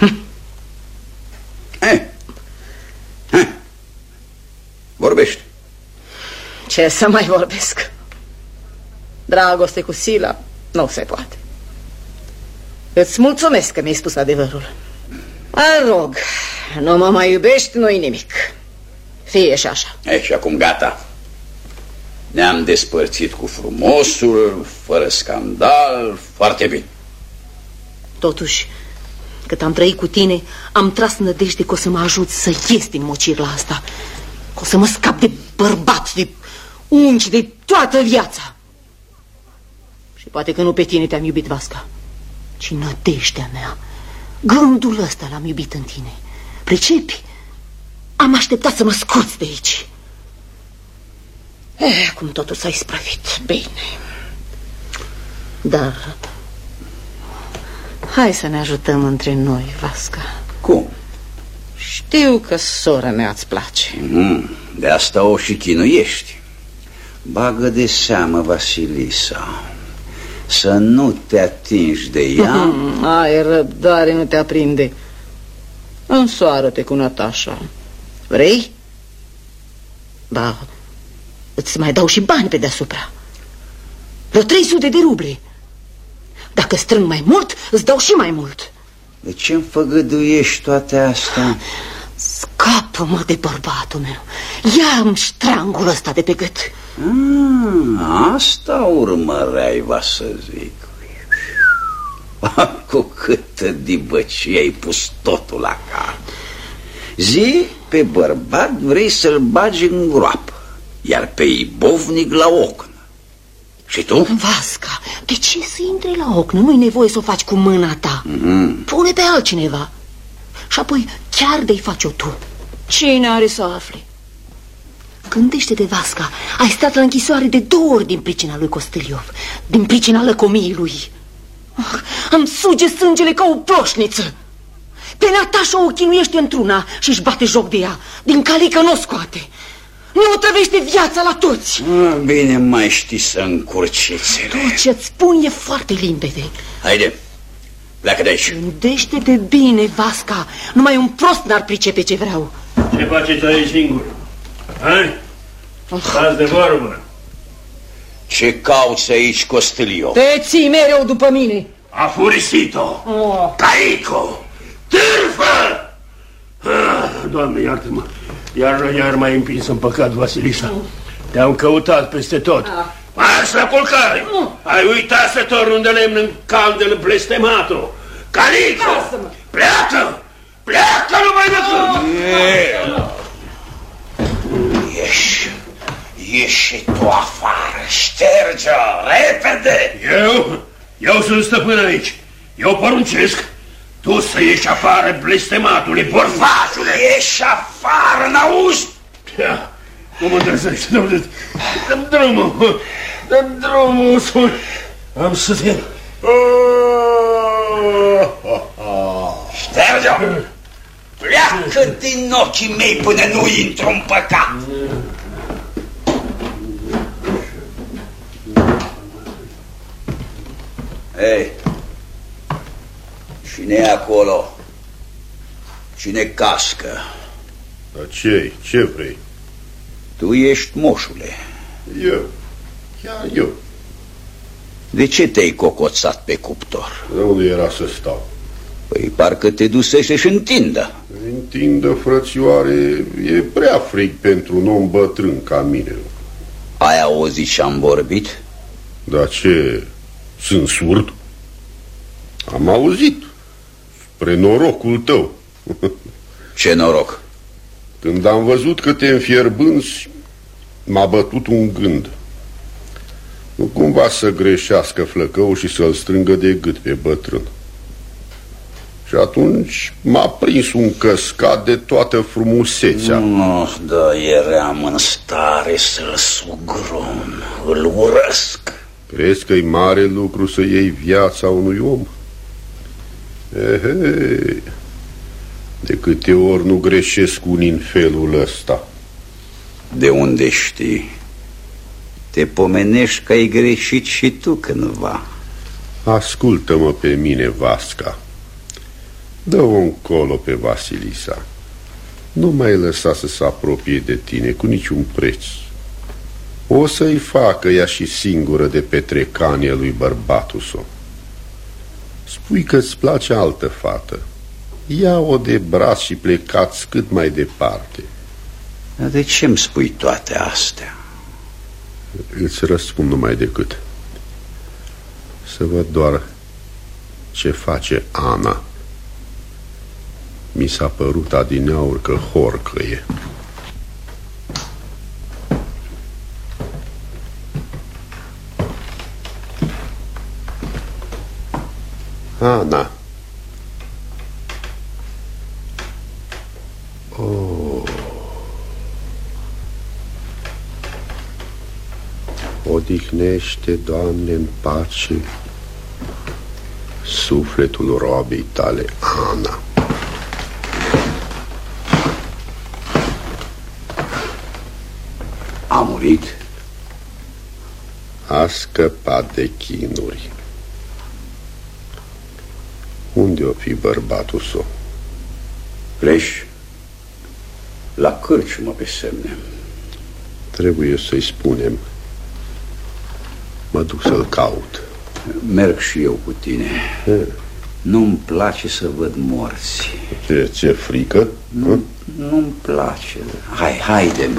Vorbești. Ce să mai vorbesc? Dragoste cu Sila nu se poate. Îți mulțumesc că mi-ai spus adevărul. Mă rog, nu mă mai iubești, nu-i nimic. Fie și așa. Și acum gata. Ne-am despărțit cu frumosul, fără scandal, foarte bine. Totuși, cât am trăit cu tine, am tras nădejde că o să mă ajut să ies din mocirla asta, că o să mă scap de bărbat, de unchi, de toată viața. Și poate că nu pe tine te-am iubit, Vasca, ci nădejdea mea. Gândul ăsta l-am iubit în tine. Pricepi? Am așteptat să mă scoți de aici. Acum totul s-a isprăvit. Bine. Dar hai să ne ajutăm între noi, Vasca. Cum? Știu că sora mea îți place. De asta o și chinuiești. Bagă de seamă, Vasilisa, să nu te atingi de ea. Ai răbdare, nu te aprinde. Însoară-te cu Natasha. Vrei? Ba, îți mai dau și bani pe deasupra. Vreo 300 de ruble. Dacă strâng mai mult, îți dau și mai mult. De ce-mi făgăduiești toate astea? Scapă-mă de bărbatul meu. Ia-mi ștrangul ăsta de pe gât. Asta urmăreai, va să zic. Cu câtă dibăcie ai pus totul la cap. Zi, pe bărbat vrei să-l bagi în groapă, iar pe ibovnic la ocnă. Și tu? Vasca, de ce să intri la ocnă? Nu-i nevoie să o faci cu mâna ta. Pune pe altcineva. Și apoi chiar de-i faci-o tu. Cine are să afli? Gândește-te, Vasca, ai stat la închisoare de 2 ori din pricina lui Costeliov, din pricina lăcomiei lui. Îmi suge sângele ca o ploșniță. Pe Natasha o chinuiește într-una și își bate joc de ea. Din calică nu o scoate. Ne otrăvește viața la toți. Bine, mai știi să încurci țele. Tot ce-ți spun e foarte limpede. Haide, pleacă de aici. Gândește-te bine, Vasca. Numai un prost n-ar pricepe ce vreau. Ce faceți aici singur? Hai? Stați de vorbă. Ce cauți aici, Costeliov? Te ții mereu după mine. A furisit-o! Caico! Târfă! Doamne, iartă-mă. Iar m-ai împins în păcat, Vasilisa. Te-am căutat peste tot. Marș la culcare! Ai uitat să torni de lemn în caldele blestemato! Calico! Pleacă! Pleacă, nu mai decât! Ieși tu afară, șterge-o, repede! Eu sunt stăpân aici. Eu poruncesc. Tu să ieși afară, blestematule, borfașule! Ieși afară, n-auzi? Nu mă îndrăzești, dă-mi drumul, dă-mi drumul, am să te... Șterge-o! Pleacă din ochii mei până nu intru în păcat! Ei, cine e acolo? Cine cască? Dar ce vrei? Tu ești moșule. Eu, chiar eu. De ce te-ai cocoțat pe cuptor? De unde era să stau? Păi parcă te dusese și în tindă. În tindă, frățioare, e prea frig pentru un om bătrân ca mine. Ai auzit ce-am vorbit? Dar ce, sunt surd? Am auzit, spre norocul tău. Ce noroc? Când am văzut că te înfierbânzi, m-a bătut un gând. Nu cumva să greșească flăcăul și să-l strângă de gât pe bătrân. Și atunci m-a prins un căscat de toată frumusețea. Da, eram în stare să-l sugrum, îl urăsc. Crezi că-i mare lucru să iei viața unui om? De câte ori nu greșesc unii în felul ăsta. De unde știi? Te pomenești că ai greșit și tu cândva. Ascultă-mă pe mine, Vasca. Dă-o încolo pe Vasilisa. Nu mai lăsa să se apropie de tine cu niciun preț. O să-i facă ea și singură de petrecanie lui bărbatul său. Spui că-ți place altă fată. Ia-o de braț și plecați cât mai departe. Dar de ce-mi spui toate astea? Îți răspund numai decât să văd doar ce face Ana. Mi s-a părut adineauri că horcăie. Ana. Odihnește, Doamne, în pace sufletul roabei tale, Ana. A murit? A scăpat de chinuri. Unde o fi bărbatul său? Pleci la cârciumă pe semne. Trebuie să-i spunem. Mă duc să-l caut. Merg și eu cu tine. Nu-mi place să văd morți. Ce frică? Nu-mi place. Haide-mi.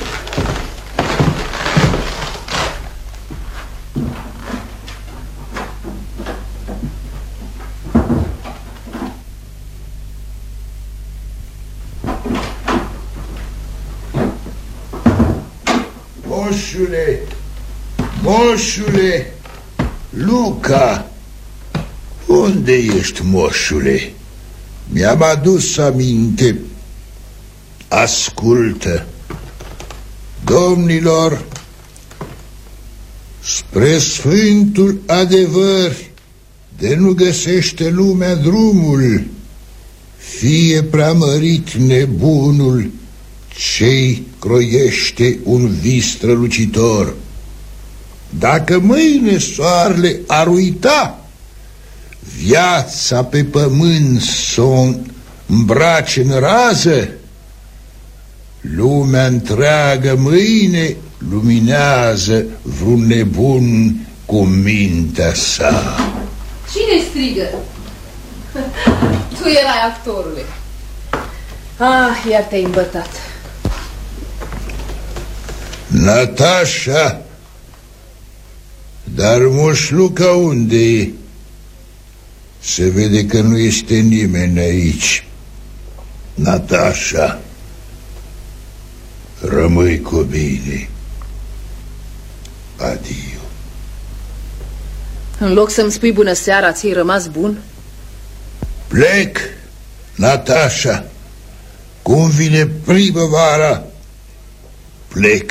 Moșule, moșule, Luca, unde ești, moșule? Mi-am adus aminte. Ascultă, domnilor, spre sfântul adevăr de nu găsește lumea drumul, fie preamărit nebunul ce-i croiește un vis strălucitor. Dacă mâine soarele ar uita viața pe pământ s-o îmbrace în rază, lumea întreagă mâine luminează vreun nebun cu mintea sa. Cine strigă? Tu erai actorule. Iar te-ai îmbătat. Natasha, dar Moș Luca unde e? Se vede că nu este nimeni aici. Natasha, rămâi cu bine. Adio. În loc să-mi spui bună seara, ți-ai rămas bun? Plec, Natasha. Cum vine primăvara, plec.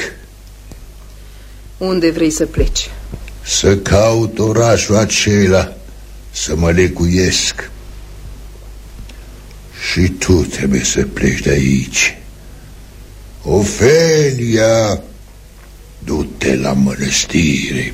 Unde vrei să pleci? Să caut orașul acela, să mă lecuiesc. Și tu trebuie să pleci de aici. Ofelia, du-te la mănăstire.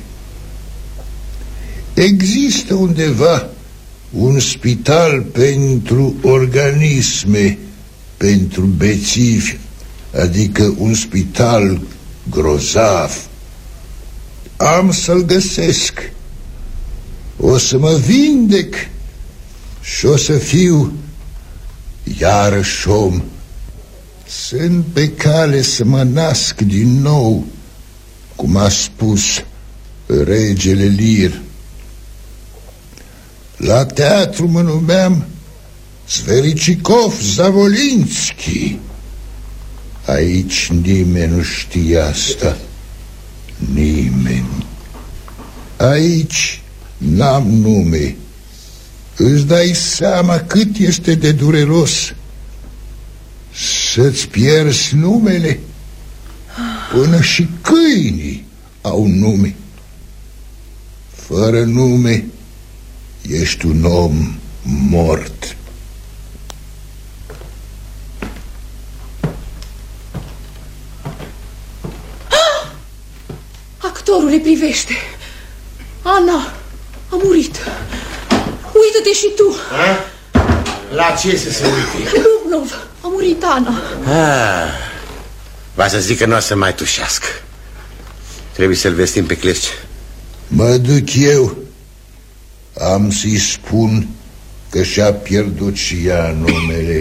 Există undeva un spital pentru organisme, pentru bețivi, adică un spital grozav. Am să-l găsesc. O să mă vindec și o să fiu iarăși om. Sunt pe cale să mă nasc din nou, cum a spus regele Lir. La teatru mă numeam Svericikov Zavolinski. Aici nimeni nu știe asta. Nimeni. Aici n-am nume. Îți dai seama cât este de dureros să-ți pierzi numele? Până și câinii au nume. Fără nume ești un om mort. Actorul privește. Ana a murit. Uită-te și tu. La ce să se uite? Lubnov, a murit Ana. Va să zic că nu o să mai tușească. Trebuie să-l vestim pe Clerci. Mă duc eu. Am să-i spun că și-a pierdut și ea numele.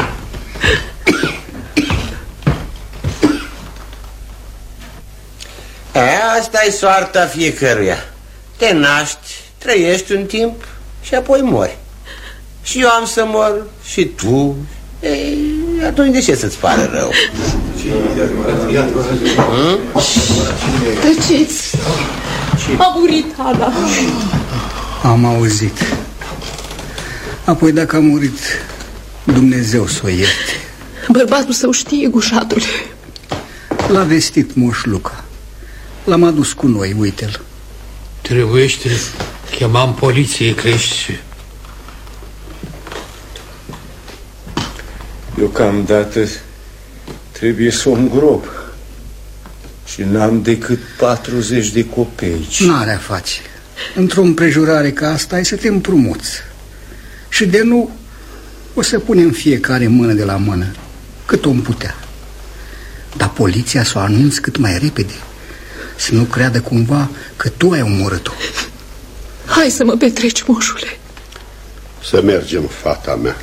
Asta e soarta fiecăruia. Te naști, trăiești un timp și apoi mori. Și eu am să mor și tu. Atunci de ce să-ți pare rău? Tăceți. A murit Ana. Am auzit. Apoi dacă a murit, Dumnezeu s-o ierte. Bărbatul său știe, gușatule. L-a vestit Moș Luca. L-am adus cu noi, uite-l. Trebuiește, chemam poliție, crești. Deocamdată trebuie să o îngrop. Și n-am decât 40 de copeici. N-are a face. Într-o împrejurare ca asta ai să te împrumuți. Și de nu o să punem fiecare mână de la mână, cât om putea. Dar poliția să o anunți cât mai repede, să nu creadă cumva că tu ai omorât-o. Hai să mă petreci, moșule. Să mergem, fata mea.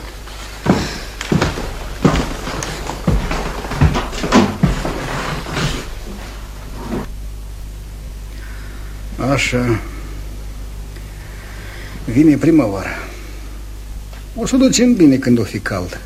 Așa. Vine primăvara. O să o ducem bine când o fi cald.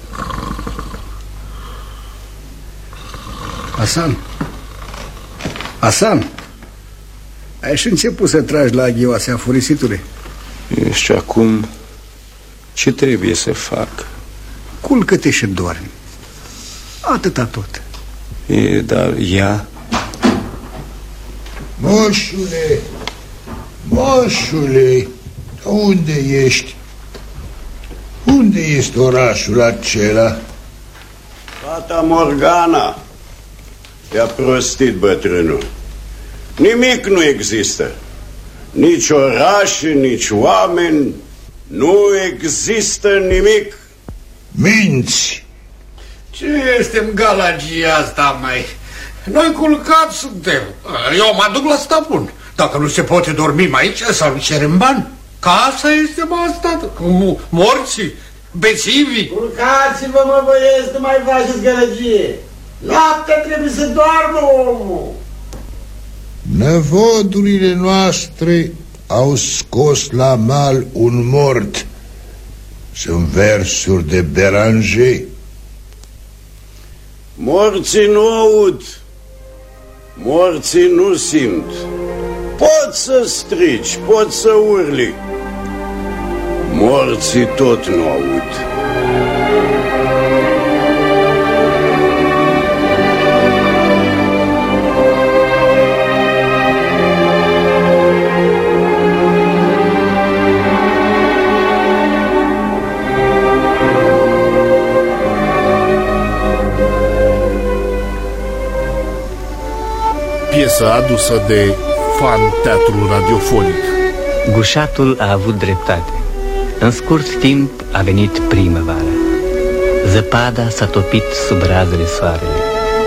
Hasan, ai și început să tragi la aghioasea furisitului. Și acum ce trebuie să fac? Culcă-te și dormi. Atâta tot. Dar ea... Moșule, unde ești? Unde este orașul acela? Fata Morgana. I-a prostit bătrânul. Nimic nu există. Nici oraș, nici oameni. Nu există nimic. Minți! Ce este în galagia asta, mai? Noi culcați suntem. Eu mă duc la stăpân. Dacă nu se poate dormi mai aici, să-l cerem bani. Casa este asta, cu morții, bețivii. Culcați-vă, mă băieți, nu mai faceți gălăgie. Noaptea trebuie să doarmă omul. Năvodurile noastre au scos la mal un mort Sunt versuri de Beranger. Morții nu aud, morții nu simt. Poți să strici, poți să urli, morții tot nu aud. Piesă adusă de Fan Teatru Radiofonic. Gușatul a avut dreptate. În scurt timp a venit primăvara. Zăpada s-a topit sub razele soarelui.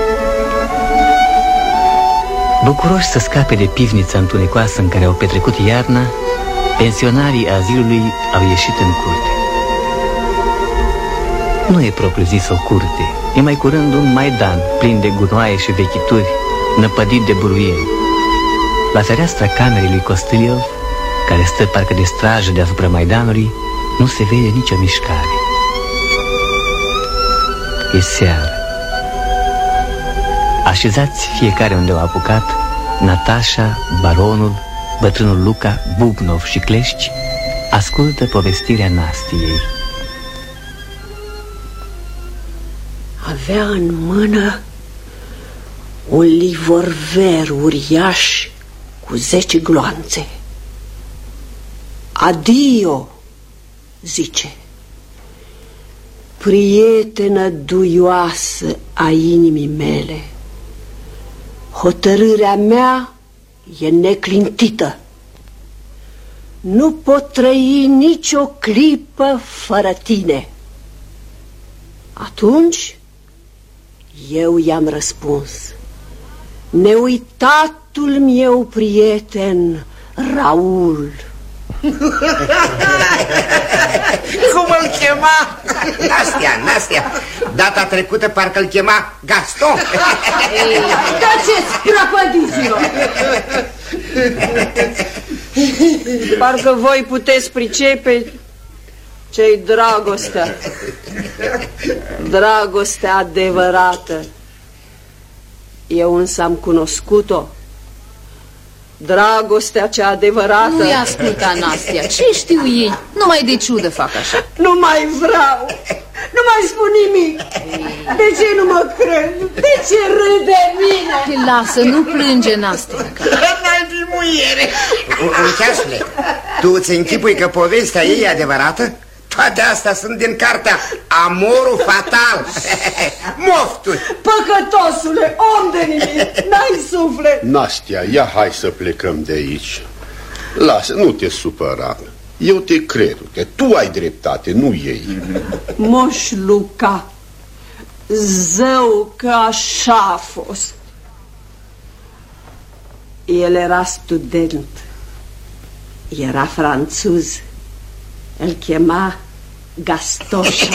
Bucuroși să scape de pivnița întunecoasă în care au petrecut iarna, pensionarii azilului au ieșit în curte. Nu e propriu-zis o curte, e mai curând un maidan plin de gunoaie și vechituri, năpădit de buruieni. La fereastra camerei lui Costâliov, care stă parcă de strajă deasupra maidanului, nu se vede nicio mișcare. E seară. Așezați fiecare unde au apucat, Natasha, baronul, bătrânul Luca, Bubnov și Clești ascultă povestirea Nastiei. Avea în mână un livorver uriaș cu 10 gloanțe. Adio, zice, prietenă duioasă a inimii mele, hotărârea mea e neclintită. Nu pot trăi nicio clipă fără tine. Atunci eu i-am răspuns: neuitatul meu prieten Raul. Cum îl chema? Nastia. Data trecută parcă îl chema Gaston. Taceți, prăpădiților! Parcă voi puteți pricepe ce-i dragostea. Dragostea adevărată. Eu însă am cunoscut-o. Dragostea cea adevărată. Nu-i asculta, Nastia. Ce știu ei? Numai de ciudă fac așa. Nu mai vreau. Nu mai spun nimic. De ce nu mă crezi? De ce râde mine? Te lasă, nu plânge, Nastia. N-ai fi muiere. Uncheașule, tu îți închipui că povestea ei e adevărată? Toate astea sunt din cartea Amorul Fatal. Mofturi. Păcătosule, om de nimic, n-ai suflet. Nastia, ia hai să plecăm de aici. Lasă, nu te supăra. Eu te cred, că tu ai dreptate, nu ei. Moș Luca, zău că așa a fost. El era student, era franțuz, îl chema Gastoșa.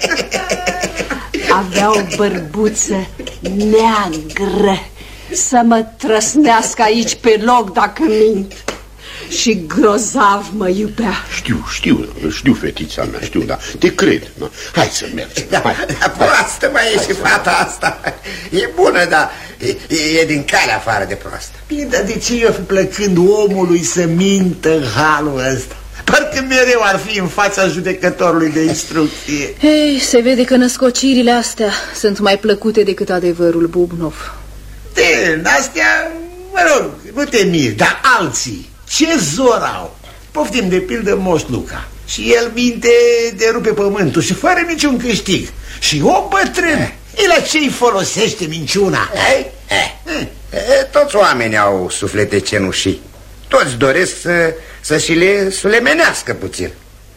Avea o bărbuță neagră, să mă trăsnească aici pe loc dacă mint. Și grozav mă iubea. Știu, fetița mea, știu, da. Te cred, da. Hai să mergem. Da, proastă mai e și fata asta. E bună, dar e din calea afară de proastă. Bine, dar de ce eu fi plăcând omului să mintă în halul ăsta? Parcă mereu ar fi în fața judecătorului de instrucție. Ei, se vede că născocirile astea sunt mai plăcute decât adevărul, Bubnov. Astea, mă rog, nu te miri, dar alții ce zor au. Poftim de pildă Moș Luca. Și el minte de rupe pământul și fără niciun câștig. Și o bătrân, el la ce-i folosește minciuna? Toți oamenii au suflete cenușii. Toți doresc să și le sulemenească puțin.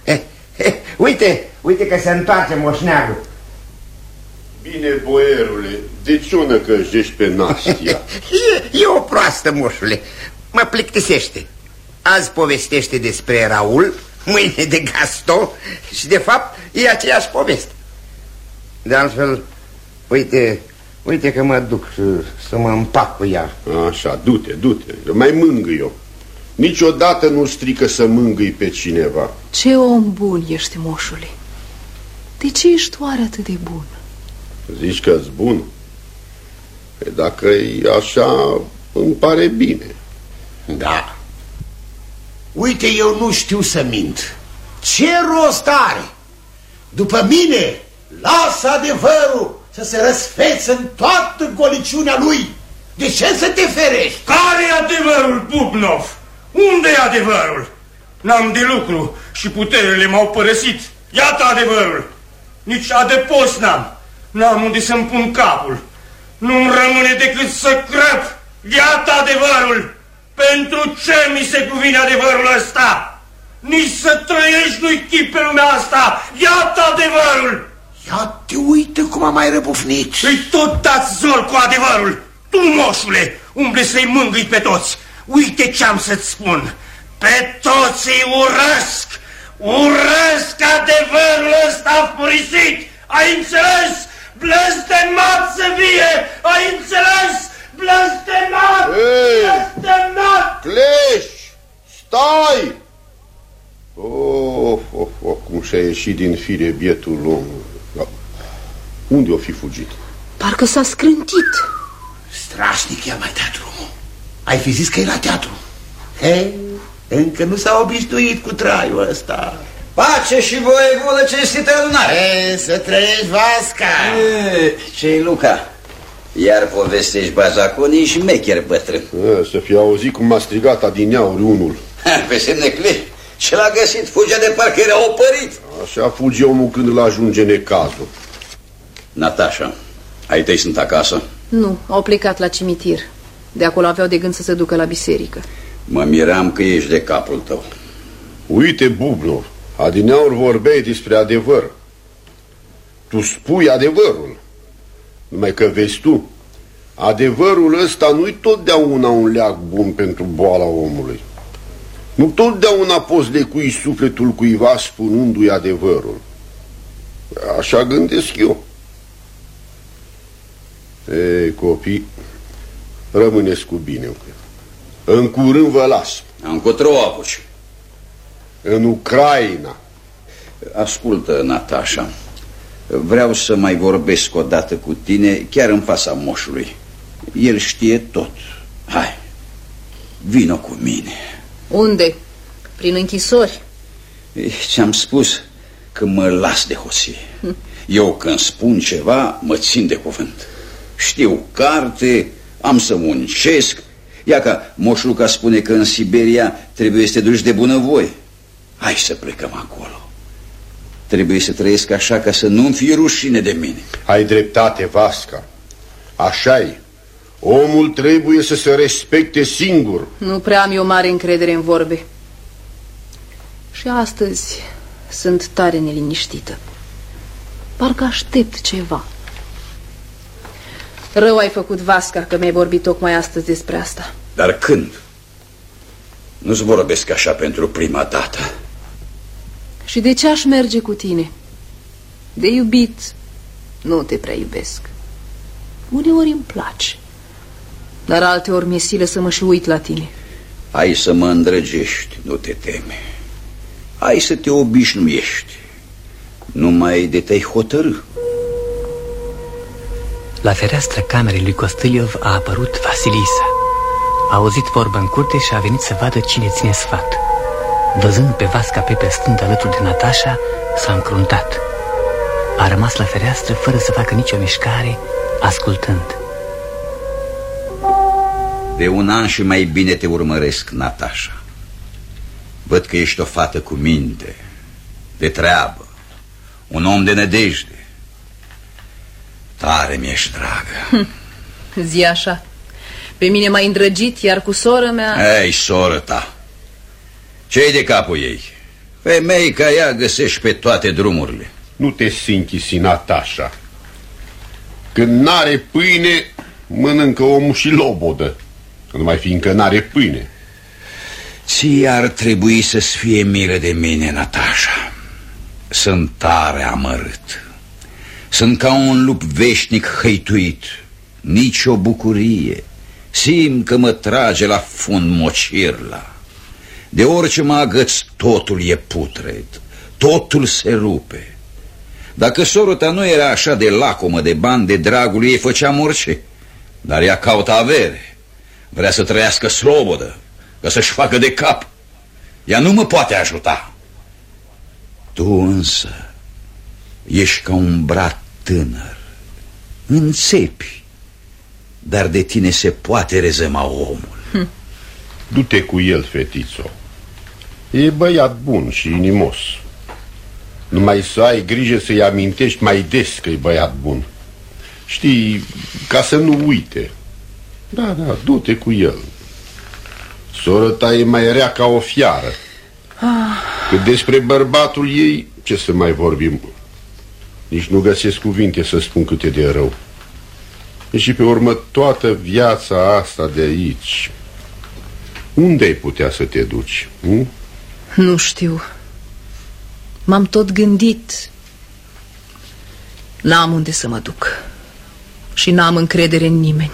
Uite că se întoarce moșneagul. Bine, boierule, de ce o năcăjești pe Nastia? E o proastă, moșule. Mă plictisește. Azi povestește despre Raul, mâine de Gaston și de fapt e aceeași poveste. De altfel, uite că mă duc să mă împac cu ea. Așa, du-te, mai mângâi eu. Niciodată nu strică să mângâi pe cineva. Ce om bun ești, moșule. De ce ești oare atât de bun? Zici că-s bun? Dacă e așa, îmi pare bine. Da. Uite, eu nu știu să mint. Ce rost are? După mine, lasă adevărul să se răsfețe în toată goliciunea lui. De ce să te ferești? Care-i adevărul, Bubnov? Unde-i adevărul? N-am de lucru și puterile m-au părăsit. Iată adevărul. Nici adăpost n-am. N-am unde să-mi pun capul. Nu-mi rămâne decât să crăp. Iată adevărul. Pentru ce mi se cuvine adevărul ăsta? Nici să trăiești nu-i chip pe lumea asta. Iată adevărul. Ia te uită cum a mai răbufnit. Îi tot dați zor cu adevărul. Tu, moșule, umble să-i mângâi pe toți. Uite ce-am să-ți spun. Pe toți îi urăsc. Urăsc adevărul ăsta furisit. Ai înțeles? Blestemat să fie. Ai înțeles? Blestemat! Blestemat! Cleș! Stai! Cum și-a ieșit din fire bietul om. Unde o fi fugit? Parcă s-a scrântit. Strașnic i-a mai dat drumul. Ai fi zis că e la teatru. Hei, încă nu s-a obișnuit cu traiul ăsta. Pace și voie bună, cinstită adunare. Să trăiești, Vasca. Ce-i, Luca? Iar povestești bazaconii și mecher bătrân. Să fie auzit cum m-a strigat adineauri unul. Pe semne clar. Ce l-a găsit? Fugea de parcă era opărit. Așa fuge omul când îl ajunge necazul. Natasha, ai tăi sunt acasă? Nu, au plecat la cimitir. De acolo aveau de gând să se ducă la biserică. Mă miram că ești de capul tău. Uite, Bubnov, adineauri vorbeai despre adevăr. Tu spui adevărul. Numai că vezi tu, adevărul ăsta nu-i totdeauna un leac bun pentru boala omului. Nu totdeauna poți lecui sufletul cuiva spunându-i adevărul. Așa gândesc eu. Ei, copii, rămâneți cu bine. În curând vă las. Încotro apuci? În Ucraina. Ascultă, Natasha, vreau să mai vorbesc o dată cu tine, chiar în fața moșului. El știe tot. Hai, vină cu mine. Unde? Prin închisori? Ți-am spus că mă las de hoție. Eu când spun ceva, mă țin de cuvânt. Știu carte, am să muncesc. Ia ca Moș Luca spune că în Siberia trebuie să te duci de bunăvoie. Hai să plecăm acolo. Trebuie să trăiesc așa ca să nu-mi fie rușine de mine. Ai dreptate, Vasca. Așa-i. Omul trebuie să se respecte singur. Nu prea am eu mare încredere în vorbe. Și astăzi sunt tare neliniștită. Parcă aștept ceva. Rău ai făcut, Vasca, că mi-ai vorbit tocmai astăzi despre asta. Dar când? Nu-ți vorbesc așa pentru prima dată. Și de ce aș merge cu tine? De iubit nu te prea iubesc. Uneori îmi place, dar alteori mi-e silă să mă și uit la tine. Hai să mă îndrăgești, nu te teme. Hai să te obișnuiești. Numai de te-ai hotărâ. La fereastra camerei lui Costâliov a apărut Vasilisa. A auzit vorba în curte și a venit să vadă cine ține sfat. Văzând pe Vasca Pepe stând alături de Natasha, s-a încruntat. A rămas la fereastră fără să facă nicio mișcare, ascultând. De un an și mai bine te urmăresc, Natasha. Văd că ești o fată cu minte, de treabă, un om de nădejde. Tare mi-ești dragă. Zi așa. Pe mine m-ai îndrăgit, iar cu sora mea... Ei, soră ta, ce-i de capul ei? Femei ca ea găsești pe toate drumurile. Nu te sinchisi, Natasha. Când n-are pâine, mănâncă omul și lobodă. Numai fiindcă n-are pâine. Ție ar trebui să-ți fie milă de mine, Natasha. Sunt tare amărât. Sunt ca un lup veșnic hăituit. Nici o bucurie. Simt că mă trage la fund mocirla. De orice mă agăț, totul e putred. Totul se rupe. Dacă soră ta nu era așa de lacomă de bani, de dragul ei făceam orice. Dar ea caută avere. Vrea să trăiască slobodă, ca să-și facă de cap. Ea nu mă poate ajuta. Tu însă ești ca un brat tânăr. Înțepi, dar de tine se poate rezema omul. Du-te cu el, fetițo. E băiat bun și inimos. Numai să ai grijă să-i amintești mai des că e băiat bun. Știi, ca să nu uite. Da, du-te cu el. Sora ta e mai rea ca o fiară. Cât despre bărbatul ei, ce să mai vorbim? Nici nu găsesc cuvinte să spun cât e de rău. Și pe urmă toată viața asta de aici, unde ai putea să te duci? Nu știu. M-am tot gândit. N-am unde să mă duc. Și n-am încredere în nimeni.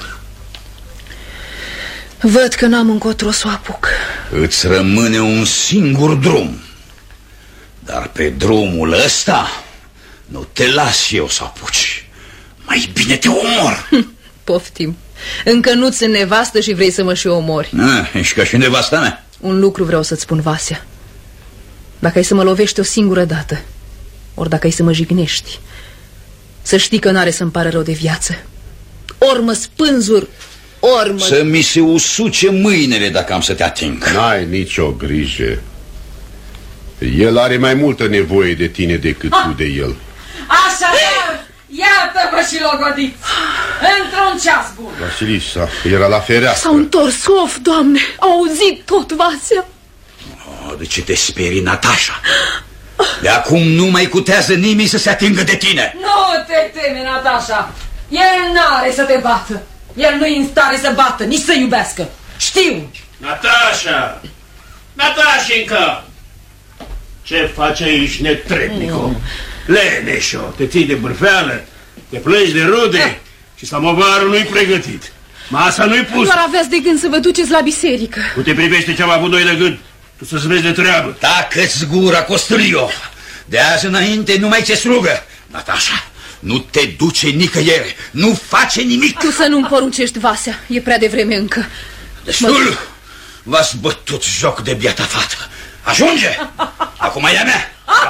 Văd că n-am încotro să o apuc. Îți rămâne un singur drum. Dar pe drumul ăsta nu te las eu să apuci. Mai bine te omor. Poftim. Încă nu ți-n nevastă și vrei să mă și omori. Ești ca și nevasta mea. Un lucru vreau să-ți spun, Vasia. Dacă ai să mă lovești o singură dată, ori dacă ai să mă jignești, să știi că n-are să-mi pară rău de viață. Ori mă spânzur, ori mă... Să mi se usuce mâinile dacă am să te ating. N-ai nicio grijă. El are mai multă nevoie de tine decât tu de el. Așadar, iată-vă și logodiți. Într-un ceas bun. Vasilisa era la fereastră. S-au întors, of, Doamne, au auzit tot, Vasia. De ce te sperii, Natasha? De acum nu mai cutează nimeni să se atingă de tine. Nu te teme, Natasha. El n-are să te bată. El nu-i în stare să bată, nici să iubească. Știu. Natasha! Natașenca! Ce faci aici, netrebnico? Leneșo, te ții de bârfeală, te pleci de rude și samovarul nu-i pregătit. Masa nu-i pusă. Doar aveați de gând să vă duceți la biserică. Nu te privește ce am avut noi de gând. Tu să-ți vezi de treabă. Tacă-ți gura, Costrio. De azi înainte nu mai ce-ți rugă. Natasha, nu te duce nicăieri. Nu face nimic. Tu să nu-mi poruncești, Vasia. E prea devreme încă. Destul. V-ați bătut joc de biata fată. Ajunge. Acum e a mea.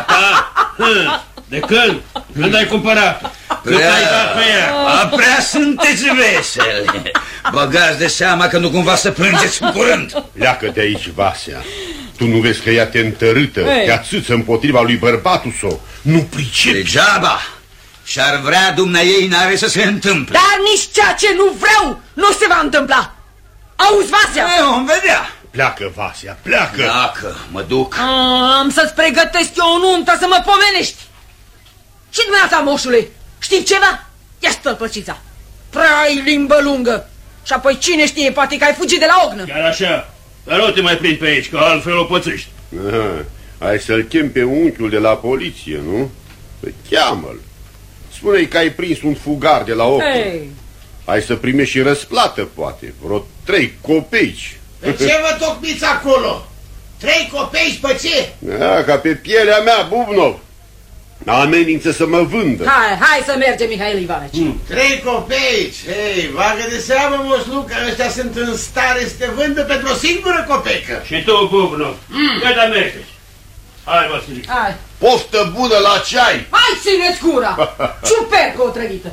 De când? Când ai cumpărat? Cât ai dat pe ea? Prea sunteți veseli. Băgați de seama că nu cumva să plângeți în curând. Pleacă de aici, Vasia. Tu nu vezi că ea te întărâtă, te ațâță împotriva lui bărbatul său. Nu pricepi. Degeaba. Și-ar vrea dumneaei, n-are să se întâmple. Dar nici ceea ce nu vreau nu se va întâmpla. Auzi, Vasia? Vom vedea. Pleacă, Vasia, pleacă. Dacă mă duc. Am să-ți pregătesc eu o nuntă să mă pomenești. Și dumneata, moșule, știi ceva? Ia stălpăcița. Prea ai limbă lungă. Și apoi cine știe, poate că ai fugit de la ognă. Chiar așa. Dar nu te mai prind pe aici, că altfel o pățești. Ai să-l chem pe unchiul de la poliție, nu? Păi cheamă-l. Spune-i că ai prins un fugar de la ognă. Ai să primești și răsplată, poate. Vreo 3 copeici. Pe ce vă tocmiți acolo? 3 copeici pe ce? Ca pe pielea mea, Bubnov. Amenință să mă vândă. Hai să mergem, Mihail Ivanovici. 3 copeici. Hei, bagă de seamă, moșlu, că ăștia sunt în stare să te vândă pentru o singură copecă. Și tu, Bubnov, cât amestești? Hai, Vasile. Hai. Poftă bună la ceai. Hai, țineți gura. Ciupercă o trăghită.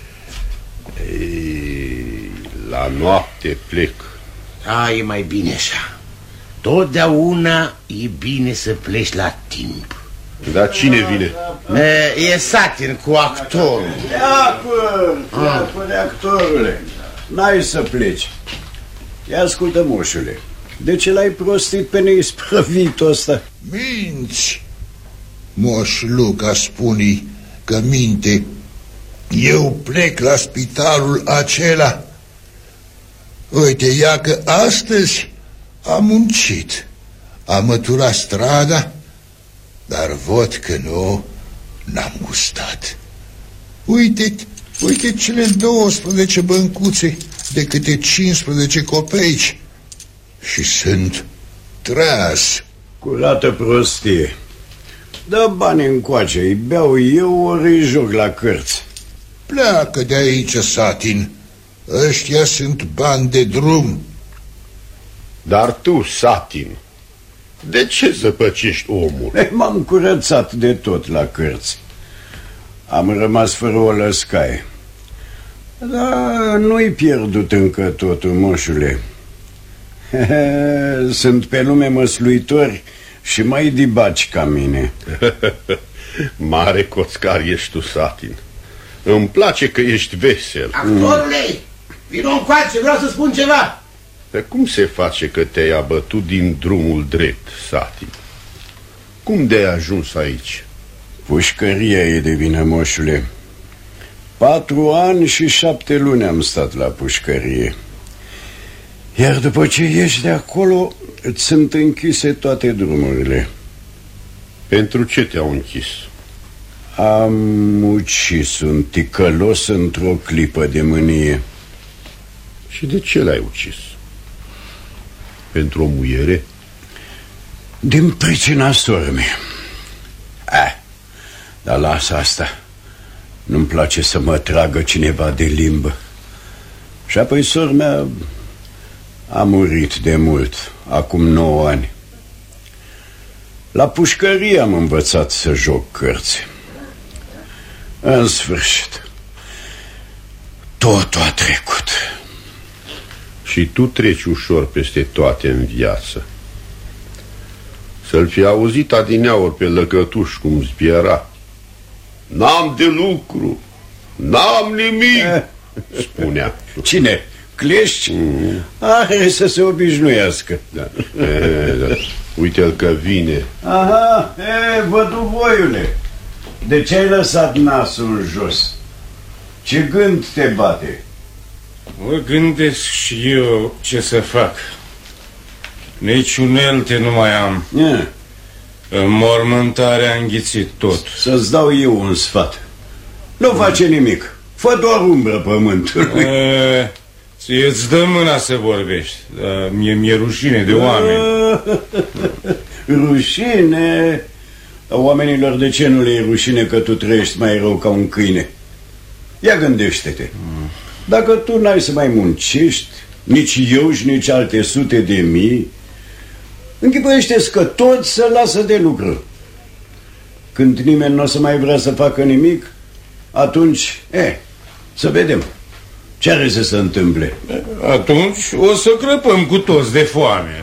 Ei, la noapte plec. E mai bine așa. Totdeauna e bine să pleci la timp. Dar cine vine? E Satin cu actorul. De actorule. N-ai să pleci. Ia ascultă, moșule. De ce l-ai prostit pe neisprăvitul ăsta? Minți! Moș Luca spune că minte. Eu plec la spitalul acela. Uite, ia că astăzi am muncit. Am măturat strada, dar văd că nu n-am gustat. Uite cele 12 băncuțe de câte 15 copeici și sunt tras. Curată prostie. Dă bani încoace, îi beau eu, ori îi joc la cărți. Pleacă de aici, Satin. Ăștia sunt bani de drum. Dar tu, Satin, de ce zăpăcești omul? M-am curățat de tot la cărți. Am rămas fără o lăscaie. Dar nu-i pierdut încă totul, moșule. Sunt pe lume măsluitori și mai dibaci ca mine. Mare coțcar ești tu, Satin. Îmi place că ești vesel. Actorule, vino încoace, vreau să spun ceva. Pe cum se face că te-ai abătut din drumul drept, Satin? Cum de-ai ajuns aici? Pușcăria e de vină, moșule. 4 ani și 7 luni am stat la pușcărie. Iar după ce ieși de acolo, îți sunt închise toate drumurile. Pentru ce te-au închis? Am ucis un ticălos într-o clipă de mânie. Și de ce l-ai ucis? Pentru o muiere? Din pricina sormei. Dar lasă asta. Nu-mi place să mă tragă cineva de limbă. Și apoi sormea a murit de mult, acum 9 ani. La pușcărie am învățat să joc cărți. În sfârșit, totul a trecut. Și tu treci ușor peste toate în viață. Să-l fi auzit adineaori pe Lăcătuș cum zbiera. N-am de lucru, n-am nimic, spunea. Cine? Clești? Are să se obișnuiască. Da. Uite-l că vine. Aha, văduvoiule, de ce ai lăsat nasul jos? Ce gând te bate? Mă gândesc și eu ce să fac. Nici unelte nu mai am. Înmormântarea a înghițit tot. Să-ți dau eu un sfat. Nu face nimic. Fă doar umbră pământului. Ție-ți dă mâna să vorbești. Dar mi-e rușine de oameni. Rușine? Oamenilor de ce nu le e rușine că tu trăiești mai rău ca un câine? Ia gândește-te. Dacă tu n-ai să mai muncești, nici eu și nici alte sute de mii, închipuiește-ți că toți se lasă de lucru. Când nimeni nu o să mai vrea să facă nimic, atunci, să vedem ce are să se întâmple. Atunci o să crăpăm cu toți de foame.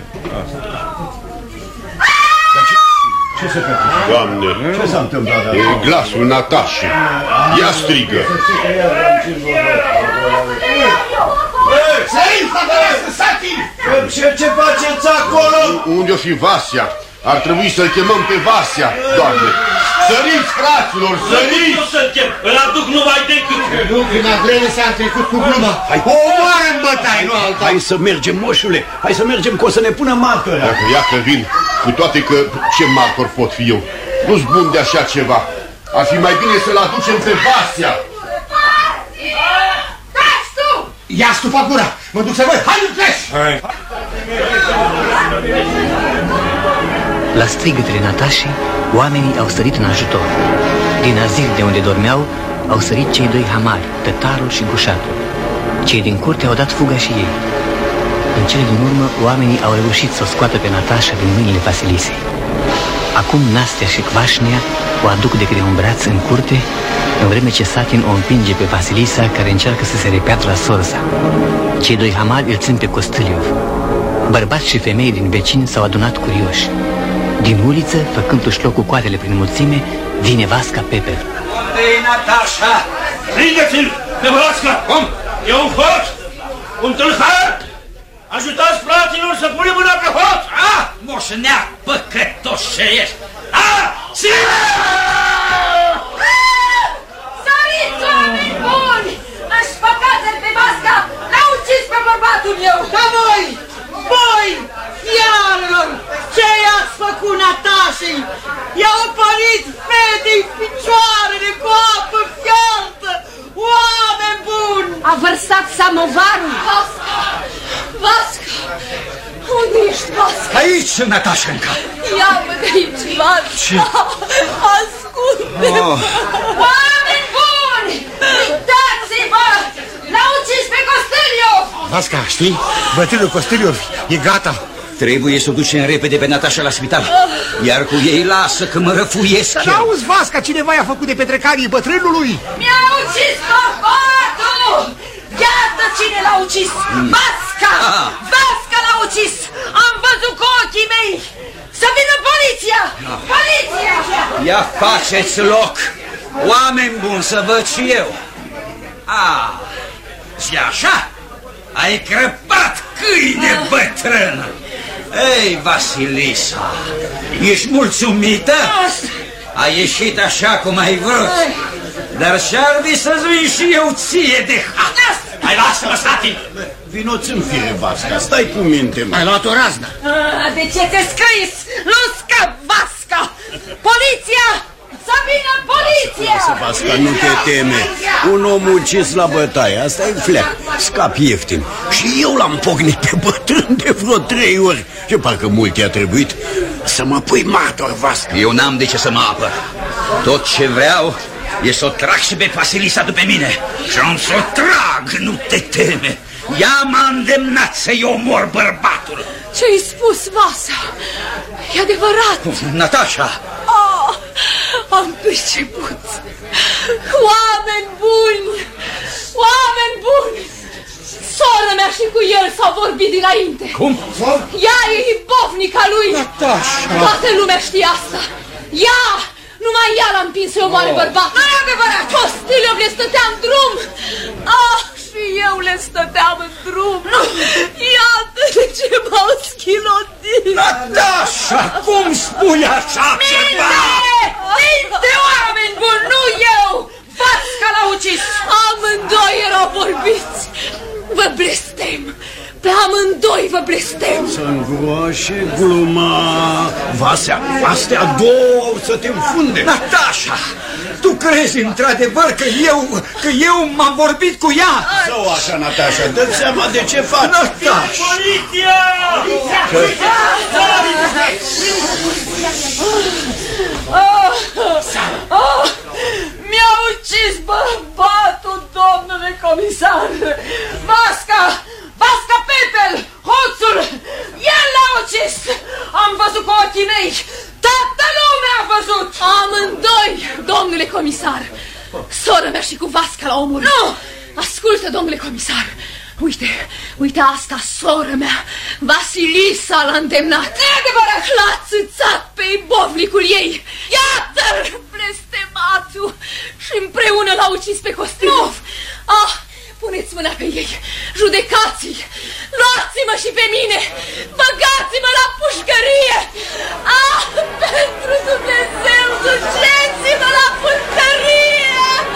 Ce se petrece? Doamne, ce s-a întâmplat? E glasul Natașei. Ea strigă. Ce faceți acolo? Unde o fi Vasia? Ar trebui să-l chemăm pe Vasia, Doamne. Săriți, fraților, săriți! Nu să-l chem, îl aduc numai decât. Nu, prin agrele s-a trecut cu gluma. O omoară în bătaie, nu alta. Hai să mergem, moșule, hai să mergem, că o să ne pună martori. Ia că vin, cu toate că ce martor pot fi eu. Nu-s bun de așa ceva. Ar fi mai bine să-l aducem pe Vasia. Taci tu! Ia stupa gura, mă duc să văd, hai, nu pleci! Hai. La strigătele Natașei, oamenii au sărit în ajutor. Din azil de unde dormeau, au sărit cei 2 hamari, tătarul și gușatul. Cei din curte au dat fuga și ei. În cele din urmă, oamenii au reușit să o scoată pe Natașa din mâinile Vasilisei. Acum Nastea și Kvașnia o aduc de câte un braț în curte, în vreme ce Satin o împinge pe Vasilisa, care încearcă să se repeadă la sorsa. Cei 2 hamari îl țin pe Costâliov. Bărbați și femei din vecini s-au adunat curioși. Din uliță, făcându-și loc cu coatele prin mulțime, vine Vasca Peper. Unde-i Natașa? Strigăți-l! Pe Vasca! Cum? E un hot? Un tâlhar? Ajutați fraților să punem mâna pe hot! Moșneac, păcătos ce ești! Săriți, oameni buni! Înșpăcați-l pe Vasca! L-a ucis pe bărbatul meu! Ca voi! Voi, fiarelor, ce i-ați făcut Natașei? I-au părit fetei picioarele cu apă fiartă! Oameni buni! A vărsat samovarul! Vasca! Vasca! Unde ești, Vasca? Aici sunt, Natașenca! Ia-mă de aici, Vasca! Oameni buni! Uitați-vă! L-au ucis pe Costeliov! Vasca, știi? Bătrânul Costeliov e gata. Trebuie să o ducem repede pe Natasha la spital. Iar cu ei lasă că mă răfuiesc eu. Dar auzi, Vasca, cineva i-a făcut de petrecanie bătrânului. Mi-a ucis bărbatul! Iată cine l-a ucis! Vasca! Vasca l-a ucis! Am văzut cu ochii mei! Să vină poliția! Poliția! Ia faceți loc! Oameni buni, să văd și eu. Și așa? Ai crăpat, câine bătrân! Ei, Vasilisa, ești mulțumită? Ai ieșit așa cum ai vrut. Dar și-ar să-ți vin și eu ție de hat. Hai, lasă-mă, Satin! Vino-ți-mi fire, Vasca, stai cu minte, mă. Ai luat o raznă. De ce te-ai scris? Nu scap, Vasca! Poliția! Să vină poliția! Lasă, Vasca, nu te teme. Un om ucis la bătaie, asta e fleac. Scap ieftin. Și eu l-am pocnit pe bătrân de vreo 3 ori. Și parcă mult i-a trebuit să mă pui martor, Vasca. Eu n-am de ce să mă apăr. Tot ce vreau e să o trag și pe Vasilisa după mine. Și am să o trag, nu te teme. Ea m-a îndemnat să-i omor bărbatul. Ce-ai spus, Vasa? E adevărat. Natasha! Am priceput. Oameni buni! Oameni buni! Sora mea și cu el s-au vorbit dinainte. Cum? Ea e ibovnica lui. Natasha! Toată lumea știe asta. Ea! Numai ea l-a împins să-i omoare bărbat. Nu e adevărat! Costeliov le stătea în drum. Și eu le stăteam în drum. Iată de ce m-au schilotit. Natasha, cum spui așa ceva? Minte, oameni buni, nu eu! Vasca l-a ucis! Amândoi erau vorbiți. Vă blestem. Pe amândoi vă blestem. Să-mi groașe gluma. Vasea, astea două să te înfunde. Natasha, tu crezi într-adevăr că eu m-am vorbit cu ea? Zău așa, Natasha, dă-ți seama de ce faci. Natasha! Poliția! Mi-a ucis bărbatul, domnule comisar! Vasca! Vasca Pepel! Hoțul! El l-a ucis! Am văzut cu ochii mei! Toată lumea a văzut! Amândoi, domnule comisar! Sora mea și cu Vasca l-a omorât! Nu! Ascultă, domnule comisar! Uite asta, soră mea! Vasilisa l-a îndemnat! Neadevărat! L-a țâțat pe ibovnicul ei! Iată-l, blestematul! Și împreună l-a ucis pe Costeliov! Puneți mâna pe ei, judecați-i, luați-mă și pe mine, băgați-mă la pușcărie! Pentru Dumnezeu, duceți-mă la pușcărie!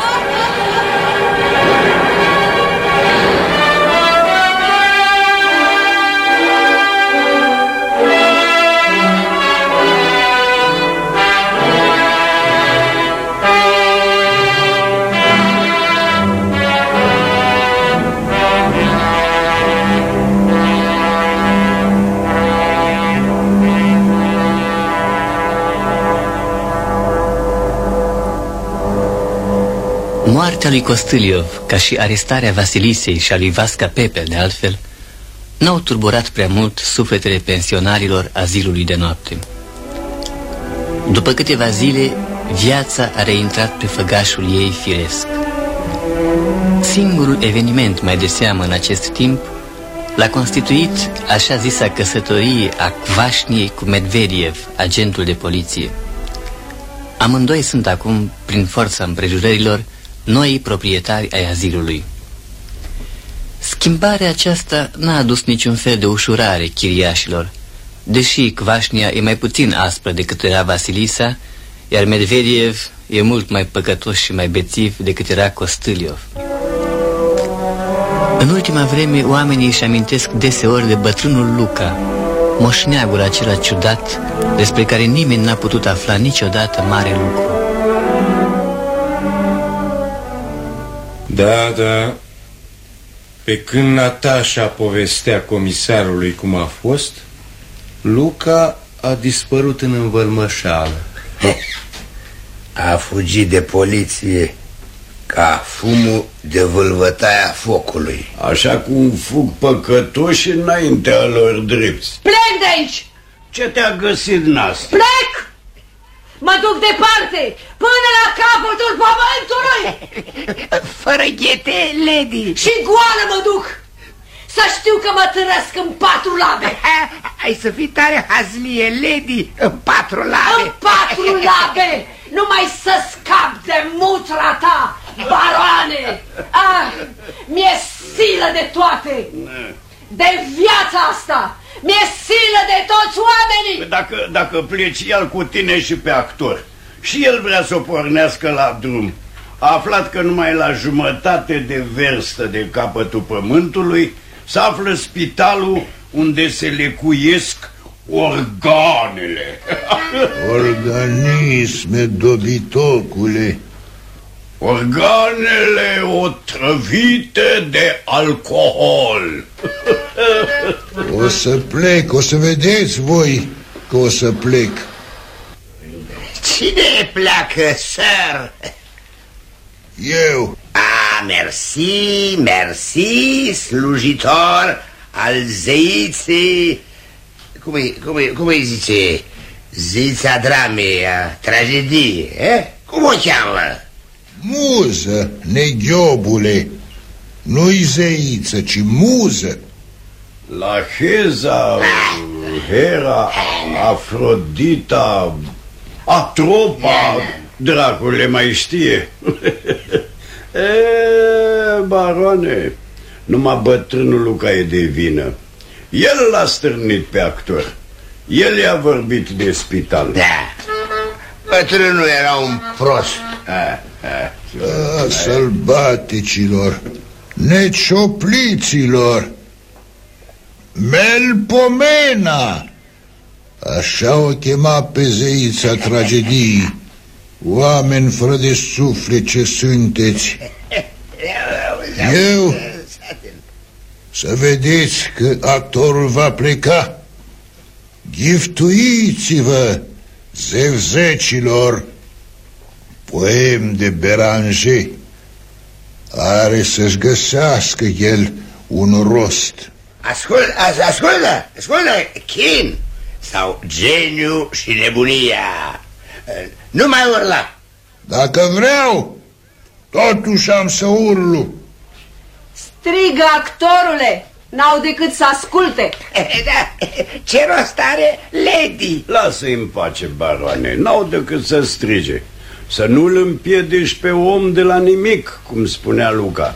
Moartea lui Costeliov, ca și arestarea Vasilisei și a lui Vasca Pepel, de altfel, n-au turburat prea mult sufletele pensionarilor azilului de noapte. După câteva zile, viața a reintrat pe făgașul ei firesc. Singurul eveniment mai de seamă în acest timp l-a constituit așa zisa căsătorie a Kvașniei cu Medvediev, agentul de poliție. Amândoi sunt acum, prin forța împrejurărilor, noi proprietari ai azilului. Schimbarea aceasta n-a adus niciun fel de ușurare chiriașilor, deși Kvașnia e mai puțin aspră decât era Vasilisa, iar Medvediev e mult mai păcătos și mai bețiv decât era Costeliov. În ultima vreme, oamenii își amintesc deseori de bătrânul Luca, moșneagul acela ciudat, despre care nimeni n-a putut afla niciodată mare lucru. Da, pe când Natasha povestea comisarului cum a fost, Luca a dispărut în învălmășeală. A fugit de poliție ca fumul de vâlvătaia focului. Așa cum fug păcătoși înaintea lor drepți. Plec de aici! Ce te-a găsit, Nastia? Plec! Mă duc departe, până la capătul pământului! Fără ghete, lady. Și goală mă duc! Să știu că mă târăsc în 4 labe! Ai să fii tare hazlie, lady, în 4 labe. În 4 labe! Numai să scap de mutra ta, baroane! Ah, mi-e silă de toate! De viața asta! Mi-e silă de toți oamenii! Dacă pleci el cu tine și pe actor, și el vrea să o pornească la drum, a aflat că numai la jumătate de verstă de capătul pământului se află spitalul unde se lecuiesc organele. Organisme, dobitocule. Organele otrăvite de alcool. O să plec, o să vedeți voi că o să plec. Cine pleacă, sir? Eu. Mersi, mersi, slujitor al zeiței. Cum îi zice? Zeița dramei, a tragediei, Cum o cheamă? Muză, neghiobule. Nu-i zeiță, ci muză. La Heza, Hera, Afrodita, Atropa, dracule mai știe. Baroane, numai bătrânul Luca e de vină. El l-a stârnit pe actor. El i-a vorbit de spital. Da, bătrânul era un prost. Sălbaticilor, neciopliților, Melpomena, așa o chema pe zeița tragediei. Oameni fără de suflet ce sunteți. Eu, să vedeți că actorul va pleca. Giftuiți-vă, zevzecilor. Poem de Beranger. Are să-și găsească el un rost. Ascultă, Chin sau Geniu și nebunia. Nu mai urla. Dacă vreau, totuși am să urlu. Strigă, actorule, n-au decât să asculte. Da, ce rost are, lady? Lasă-i în pace, baroane, n-au decât să strige. Să nu-l împiedici pe om de la nimic, cum spunea Luca.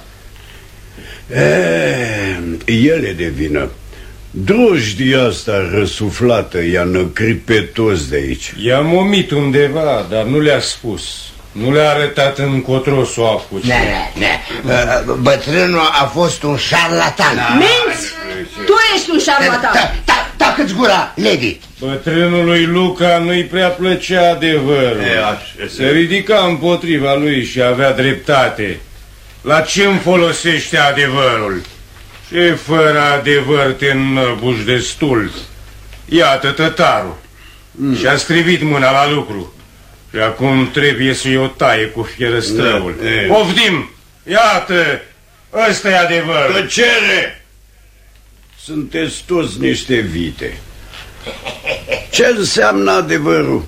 El e de vină. Drojdia asta răsuflată i-a năcrit pe toți de aici. I-a momit undeva, dar nu le-a spus. Nu le-a arătat încotro s-o apuce. Bătrânul a fost un șarlatan. Minți! Tu ești un șarlatan. Tacă-ți gura, lady. Bătrânului Luca nu-i prea plăcea adevărul. Se ridica împotriva lui și avea dreptate. La ce-mi folosește adevărul? Și fără adevăr te înnăbuși destul. Iată tătarul. Și-a strivit mâna la lucru. Și acum trebuie să-i o taie cu fierăstrăul. Poftim! Iată! Ăsta e adevărul. Tăcere! Sunteți toți niște vite. Ce înseamnă adevărul?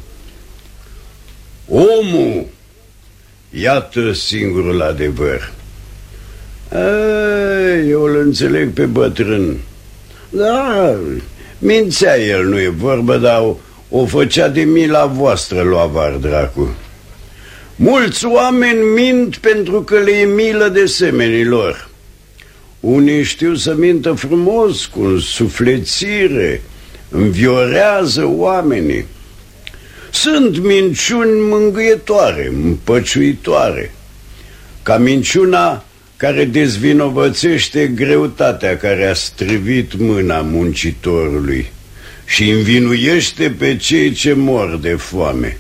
Omul, iată singurul adevăr. Eu îl înțeleg pe bătrân. Da, mințea el, nu e vorbă, dar o făcea de mila voastră, lui avar dracu. Mulți oameni mint pentru că le e milă de semenii lor. Unii știu să mintă frumos, cu însuflețire, înviorează oamenii. Sunt minciuni mângâietoare, împăciuitoare, ca minciuna care dezvinovățește greutatea care a strivit mâna muncitorului și învinuiește pe cei ce mor de foame.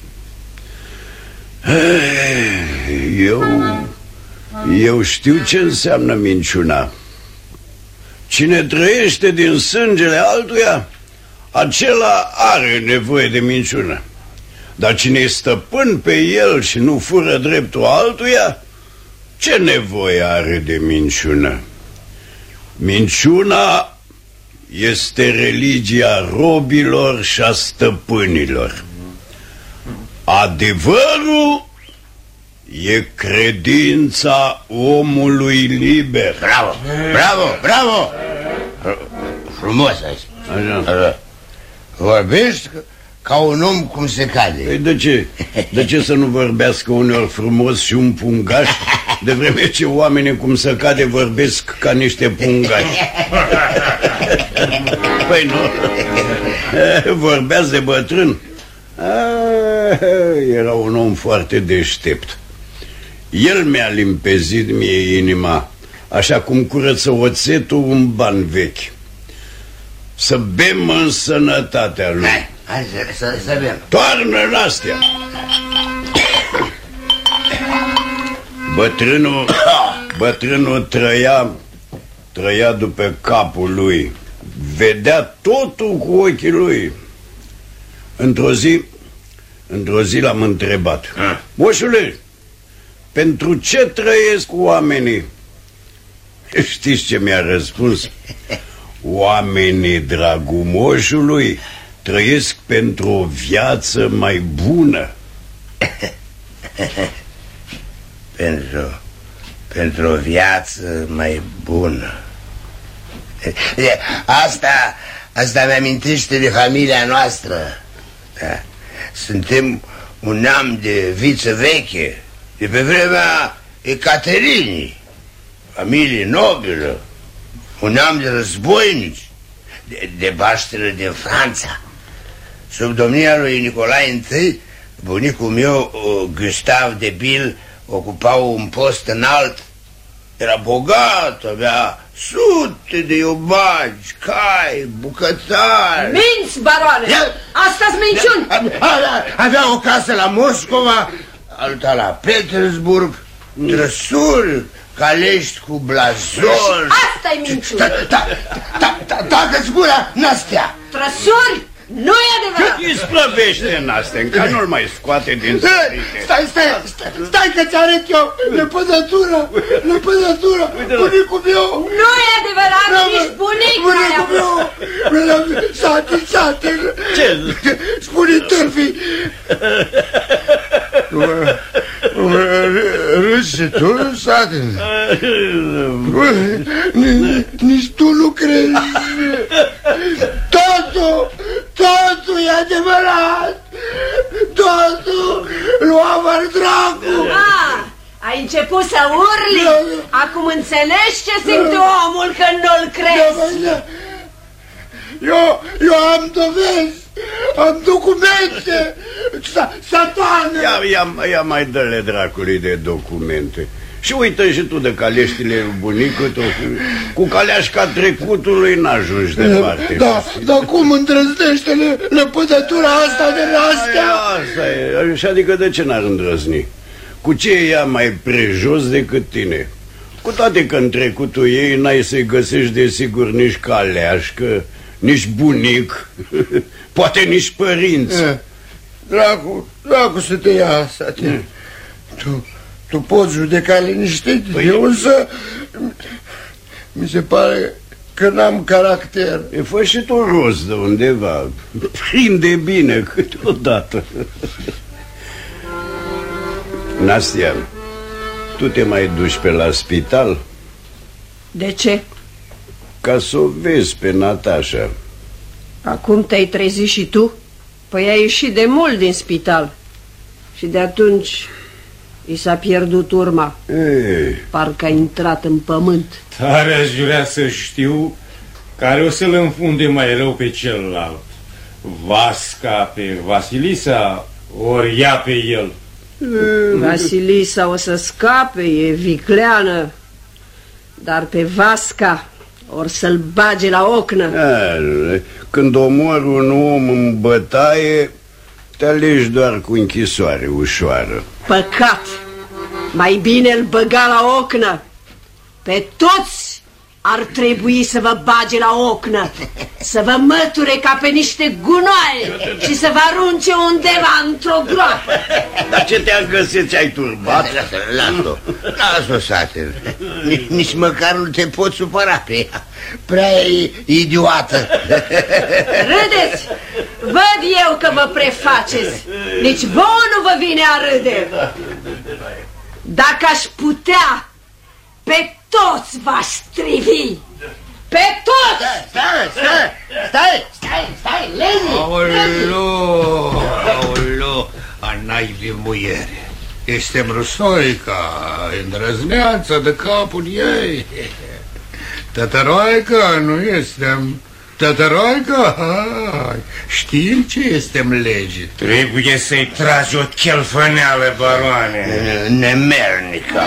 Eu știu ce înseamnă minciuna. Cine trăiește din sângele altuia, acela are nevoie de minciună. Dar cine e stăpân pe el și nu fură dreptul altuia, ce nevoie are de minciună? Minciuna este religia robilor și a stăpânilor. Adevărul e credința omului liber. Bravo, bravo, bravo! Frumos ai spus. Așa. Vorbești ca un om cum se cade. Păi de ce? De ce să nu vorbească uneori frumos și un pungaș, de vreme ce oamenii cum se cade vorbesc ca niște pungași? Păi nu, vorbeați de bătrân. Era un om foarte deștept. El mi-a limpezit mie inima, așa cum curăță oțetul un ban vechi. Să bem în sănătatea lui. Hai să bem. Toarnă-n astea. Bătrânul trăia după capul lui. Vedea totul cu ochii lui. Într-o zi l-am întrebat: moșule, pentru ce trăiesc oamenii? Știți ce mi-a răspuns? Oamenii, dragul moșului, trăiesc pentru o viață mai bună. Pentru o viață mai bună. Asta mi-amintește de familia noastră. Da. Suntem un neam de viță veche, de pe vremea Ecaterinii, familie nobilă, un neam de războinici, de bașteră din Franța. Sub domnia lui Nicolae I, bunicul meu, Gustave de Bil, ocupa un post înalt. Era bogat, avea sute de iobagi, cai, bucătari. Minți, baroane! Asta-s minciuni! Avea o casă la Moscova, alta la Petersburg, trăsuri, calești cu blazon. Asta-i minciuni! Tacă-ți gura, Nastea! Trăsuri? Nu e adevărat! Îi sprăvește în astea, ca nu-l mai scoate din sărite. Stai că ți-arăt eu lepădătura, bunicul meu. Nu e adevărat, nici bunicul meu. Sate. Ce? Spune târfii. Râzi și tu, Sate? Nici tu nu crezi. Totul e adevărat! Totul lua dracu! Ai început să urli? Acum înțelegi ce simte omul când nu-l crezi? Eu am dovezi, am documente, satane! Ia mai dă-le dracului de documente. Și uită și tu de caleștile bunicului tău. Cu caleașca trecutului n-ajungi departe. Dar cum îndrăznește lepădătura asta de astea? Asta e, și adică de ce n-ar îndrăzni? Cu ce e ea mai prejos decât tine? Cu toate că în trecutul ei n-ai să-i găsești desigur nici caleașcă, nici bunic, poate nici părinți. Dracu să te ia, Sate. Tu poți judeca liniștit, eu însă mi se pare că n-am caracter. Fă și tu rost de undeva, prinde bine câteodată. Nastia, tu te mai duci pe la spital? De ce? Ca să o vezi pe Natașa. Acum te-ai trezit și tu? Păi ai ieșit de mult din spital. Și de atunci i s-a pierdut urma. Parcă a intrat în pământ. Tare aș vrea să știu care o să-l înfunde mai rău pe celălalt. Vasca pe Vasilisa, ori ea pe el. Vasilisa o să scape, e vicleană. Dar pe Vasca or să-l bage la ocnă. Când omori un om în bătaie, te alegi doar cu închisoare ușoară. Păcat! Mai bine îl băga la ocnă. Pe toți ar trebui să vă bage la ocnă, să vă măture ca pe niște gunoaie și să vă arunce undeva într-o groapă. Dar ce te-am găsit? Ce-ai turbat? Lasă-o, Satin. Nici măcar nu te poți supăra pe ea. Prea e idiotă. Râdeți! Văd eu că vă prefaceți. Nici vouă nu vă vine a râde. Dacă aș putea, pe toți v-aș strivi. Pe toți! Stai, Leni! Aoleu, a naibii muiere. Este Rusoica, îndrăzneață de capul ei. Tătăroica, nu estem. Tătăroica, hai, știm ce estem lege. Trebuie să-i tragi o chelfăneală, baroane. Nemernica.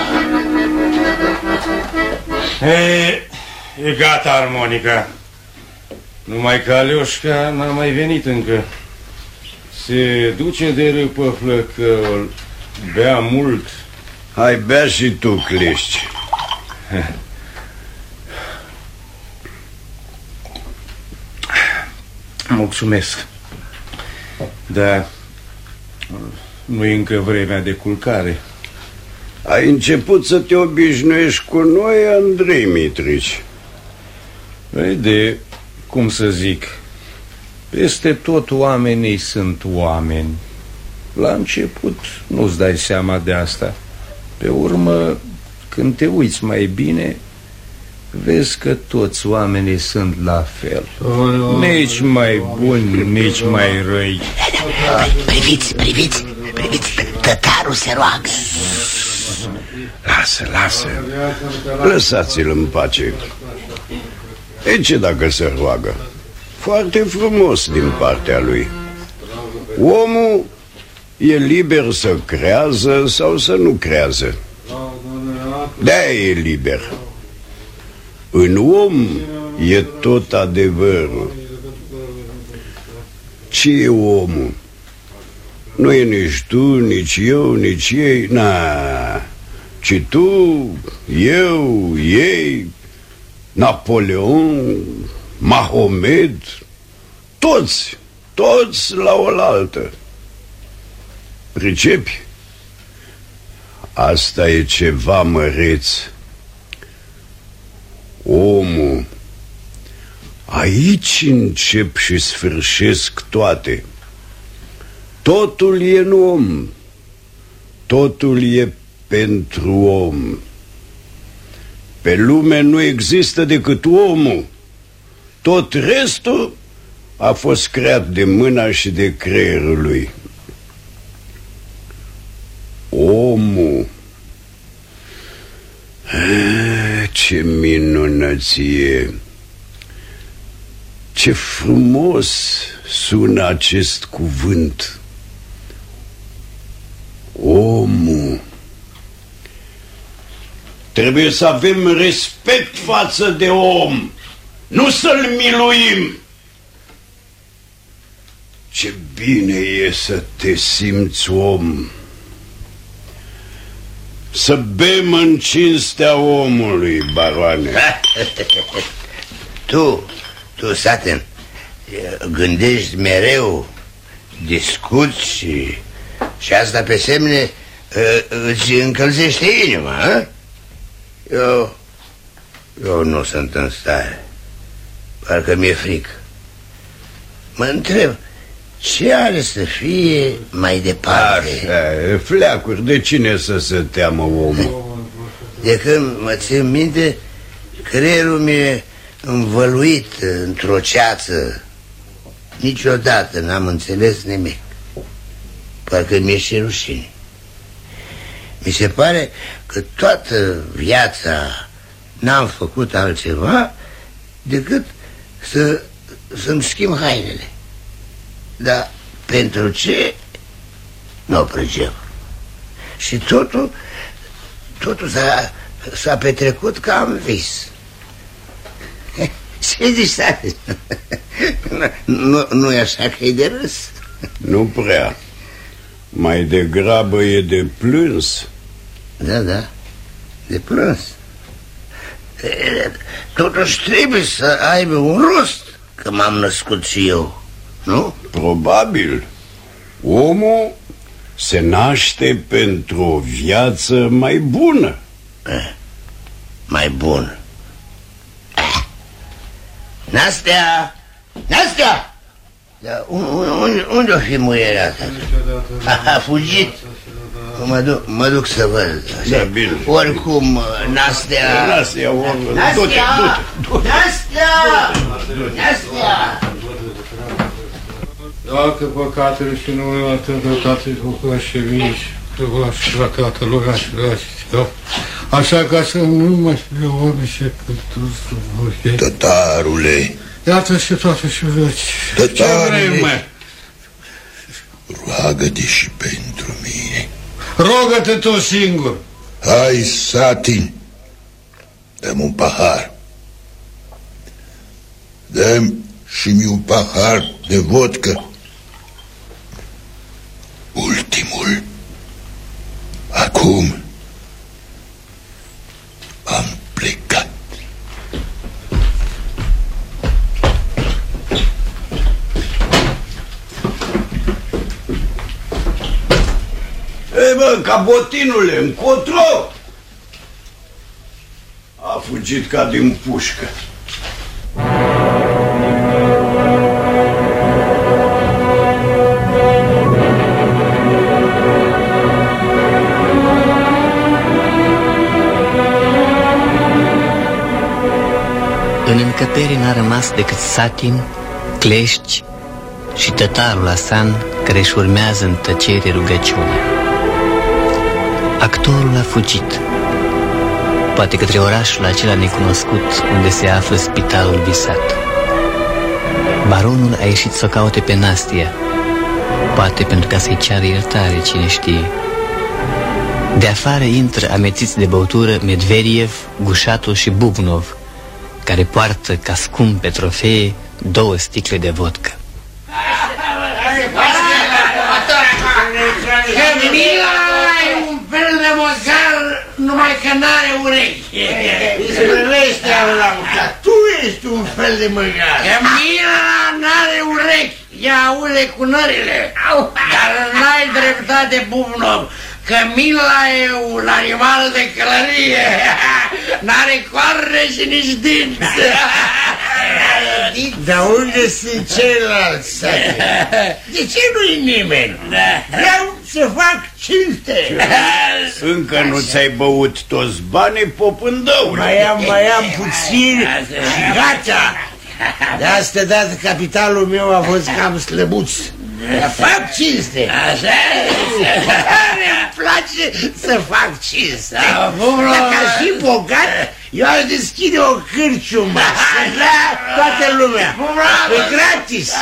E gata armonica. Numai că Alioșca n-a mai venit încă. Se duce de râpă flăcăul. Bea mult. Hai, bea și tu, Cliști. Mulțumesc. Dar nu-i încă vremea de culcare. Ai început să te obișnuiești cu noi, Andrei Mitrici. De, cum să zic, peste tot oamenii sunt oameni. La început nu-ți dai seama de asta. Pe urmă, când te uiți mai bine, vezi că toți oamenii sunt la fel. Nici mai buni, nici mai răi. Priviți, tătarul se roagă. Lasă. Lăsați-l în pace. E ce dacă se roagă? Foarte frumos din partea lui. Omul e liber să creează sau să nu creează. De-aia e liber. În om e tot adevărul. Ce e omul? Nu e nici tu, nici eu, nici ei, ci tu, eu, ei, Napoleon, Mahomed, toți la oaltă. Pricepi? Asta e ceva măreț. Omul. Aici încep și sfârșesc toate. Totul e în om. Totul e pentru om. Pe lume nu există decât omul. Tot restul a fost creat de mâna și de creierul lui. Omul. Ce minunăție! Ce frumos sună acest cuvânt. Omul. Trebuie să avem respect față de om, nu să-l miluim. Ce bine e să te simți om. Să bem în cinstea omului, baroane. Tu, Satin, gândești mereu, discuți și asta pe semne îți încălzește inima, a? Eu nu sunt în stare. Parcă mi-e frică. Mă întreb, ce are să fie mai departe? Așa, fleacuri, de cine să se teamă omul? De când mă țin minte, creierul mi-e învăluit într-o ceață. Niciodată n-am înțeles nimic. Parcă mi-e și rușine. Mi se pare că toată viața n-am făcut altceva decât să-mi schimb hainele. Dar pentru ce? Nu o pricep. Și totul s-a petrecut ca în vis. Ce zici, Sati? Nu e așa că e de râs? Nu prea. Mai degrabă e de plâns. Da, de plâns. Totuși trebuie să aibă un rost, că m-am născut și eu, nu? Probabil. Omul se naște pentru o viață mai bună. Mai bună. Nastea! Nastea! Da, unde-o fi muierea asta? A fugit? Mă duc să văd. Da, bine. Oricum, Nastea... Nastea! Dacă păcatele și nu le atât făcut și vii și la toată lumea și așa ca să nu mai fie oameni și pentru Tătarule! Iată și toate și veci. Ce vrei, mă? Roagă-te și pentru mine. Rogă-te tu singur. Hai, Satin, dă-mi un pahar. Dă-mi și-mi un pahar de vodcă. Ultimul. Acum am plecat. Ei, bă, cabotinule, încotro! A fugit ca din pușcă. În încăpere n-a rămas decât Satin, Clești și tătarul Asan, care își urmează în tăcere rugăciunea. Actorul a fugit, poate către orașul acela necunoscut unde se află spitalul visat. Baronul a ieșit să o caute pe Nastia, poate pentru ca să-i ceară iertare, cine știe. De afară intră amețiți de băutură Medvediev, Gușatul și Bubnov, care poartă ca scumpe trofee 2 sticle de vodcă. Camila e un fel de măcar, numai că n-are urechi. Isprăvește, tu ești un fel de măgar. Camila n-are urechi, ea aude cu nările. Dar n-ai dreptate, Bubnov. Camila e un animal de călărie. N-are coarne și nici dinți. Dar unde sunt ceilalți? De ce nu-i nimeni? Vreau să fac cinste. Încă nu ți-ai băut toți banii, popândăule. Mai am puțin și gata. De asta dată capitalul meu a fost cam slăbuț. Fac cinste. Așa? Îmi place să fac cinste. Dacă aș fi bogat, eu aș deschide o cârciumă să bea toată lumea. Pe gratis.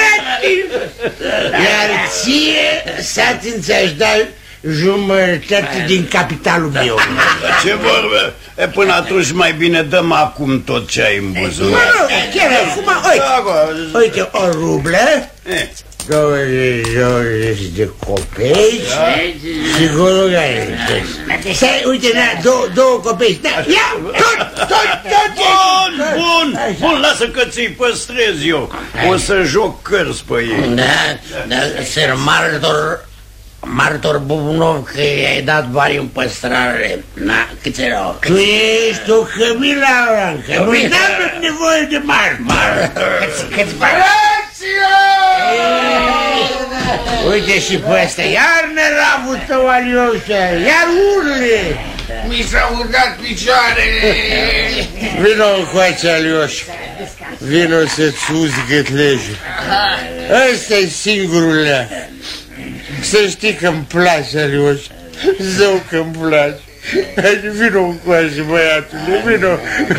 Iar ție, Satin, ți-aș da jumătate din capitalul meu. Ce vorbă? Până atunci mai bine dăm acum tot ce ai în buzunar. Chiar acum, uite, o rublă, 20 de copeici și gologane. Uite, două copeici. Ia, tot. Bun, lasă că ți-i păstrez eu. O să joc cărți pe ei. Da, ser martor Bubnov că i-ai dat bani în păstrare. Na, câți erau? Tu ești o Camila, că nu n-am nevoie de martor. Câți bani? Uite și pe ăsta, iar neravul tău, Alioșa, iar urle. Mi s-au urcat picioarele. Vino încoace, Alioșa. Vino să-ți uzi gâtlejul. Ăsta-i singurul leac. Să știi că-mi place, Alioșa. Zău că-mi place. Vino încoace, băiatule, vino.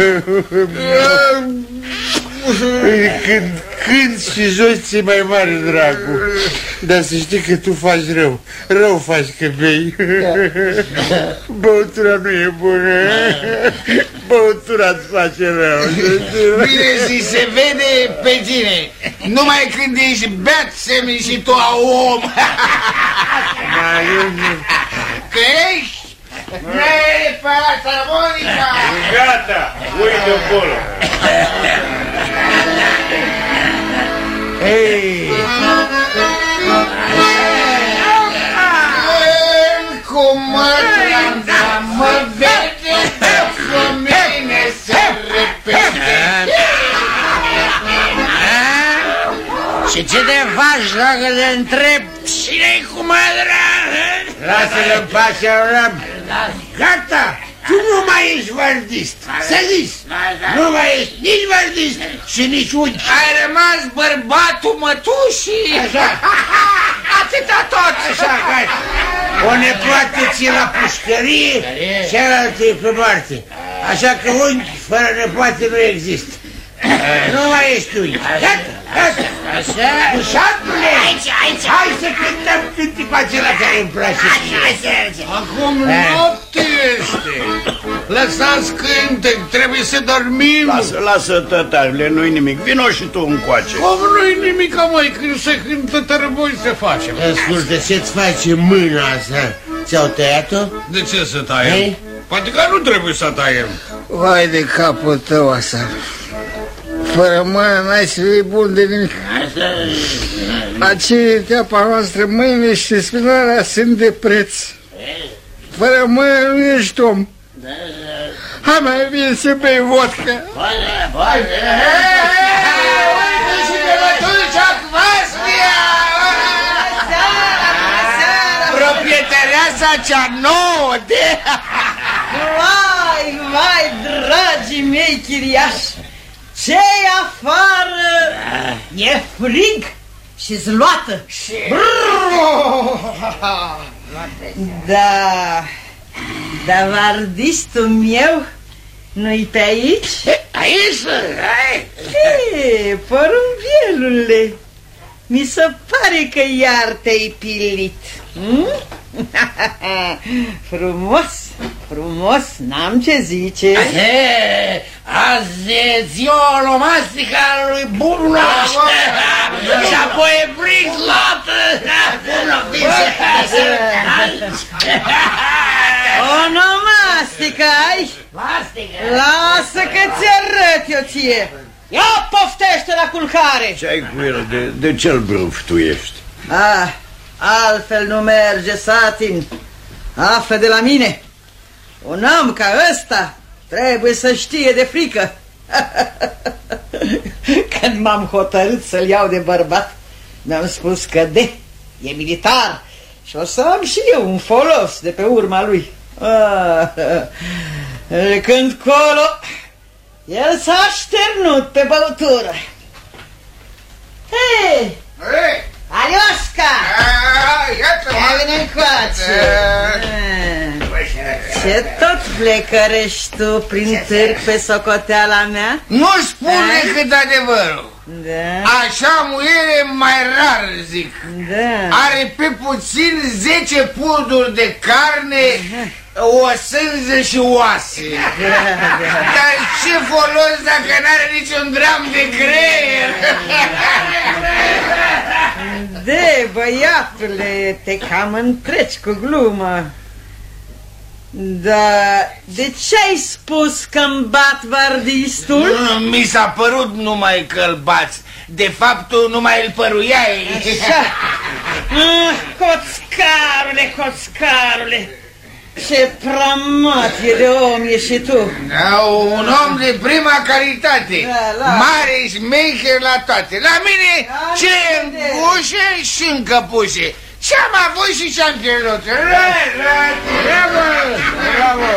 Când și jos ți-e mai mare, dracu. Dar să știi că tu faci rău. Rău faci că bei. Băutura nu e bună. Băutura îți face rău. Bine zi, se vede pe tine. Numai când ești beat, semni și tu a om. Că ești? Vrei pe asta, Monica? Gata, de acolo. Ei! Cum mă vede cu mine se repede. Și ce te faci dacă te întreb cine-i cu mădra? Lasă-l în pace, Avram. Gata! Tu nu mai ești vardist. Să zici, nu mai ești nici vardist și nici unchi. Ai rămas bărbatul mătușii. Așa. Atâta tot. Așa, hai. O nepoată ți la pușcărie, cealaltă e pe Marte. Așa că unchi fără nepoate nu există. Nu mai ești unchi. Gata, gata. Așa? Bușatule! Hai să cântăm cânticul acela care îmi place. Acum noapte este. Lăsați cântec, trebuie să dormim. Lasă, tătarule, nu-i nimic. Vino și tu încoace. Cum nu-i nimic, măi, când se cântă tărăboi se face. Ascultă, ce-ți face mâna asta? Ți-au tăiat-o? De ce să taiem? Poate că nu trebuie să taiem. Vai de capul tău asta. Fără mână n-ai să fii bun de nimic. Aceea teapa noastră, mâinile și spinarea sunt de preț. Fără mână nu ești om. Hai mai bine să bei vodka. Uite și pe mătușa Kvastia! Proprietăreasa cea nouă de... Vai, dragii mei chiriași, ce-i afară e frig și zloată. Da, vardistul meu nu-i pe aici? Aici? Porumbelule, mi se pare că iar te-ai pilit. Frumos, n-am ce zice. Azi e ziua onomastică a lui Burnaște și apoi e briglotă. Onomastică ai? Lasă că ți arăt eu ție. Ia poftește la culcare. Ce ai cu el? De ce-l bruftuiești? Altfel nu merge, Satin. Află de la mine. Un om ca ăsta trebuie să știe de frică. Când m-am hotărât să-l iau de bărbat, mi-am spus că e militar și o să am și eu un folos de pe urma lui. Când colo, el s-a așternut pe băutură. Hei! Aliosca! Ia vine încoace! Ce tot plecărești tu prin târg pe socoteala mea? Nu spun decât adevărul. Așa muiere mai rar, zic. Are pe puțin 10 puduri de carne, o sânză și oase. Dar ce folos dacă n-are niciun dram de creier? Băiatule, te cam întreci cu glumă. Dar de ce ai spus că-mi bat vardistul? Mi s-a părut numai că-l bați. De fapt, tu numai îl păruiai. Așa. Coscarule, ce pramat e de om ești și tu. Un om de prima calitate. Mare șmecher la toate. La mine ce în gușe și în căpușe. Ce-am avut și ce-am pierdut. Bravo!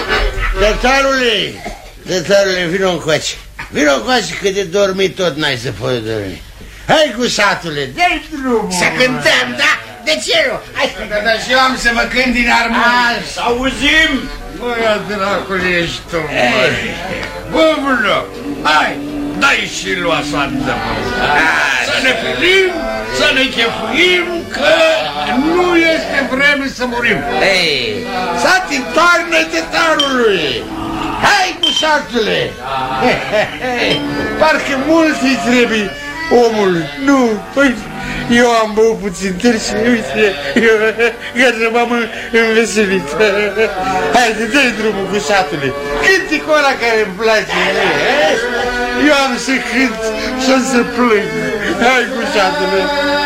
Tătarule, vino încoace. Vino încoace că de dormit tot n-ai să poți dormi. Hai cu satule, dă-i drumul. Să cântăm, da? De ce nu? Hai să cântăm și eu am să mă cânt din armonie. Să auzim! Băi, dracul ești tu, băi. Bă, bună, hai, dai și lua sandă, să ne pilim, să ne chefuim, că nu este vreme să murim. Ei, Satin, toarnă-te tarului! Hai cu satule! Parcă mult îi trebuie omul. Nu, păi, Eu am băut puțin târși, uite, eu gata m-am înveselit. Haide, dă-i drumul, gușatule. Cânticul ăla care îmi place mie. Eu am să cânt și am să plâng. Hai, gușatule.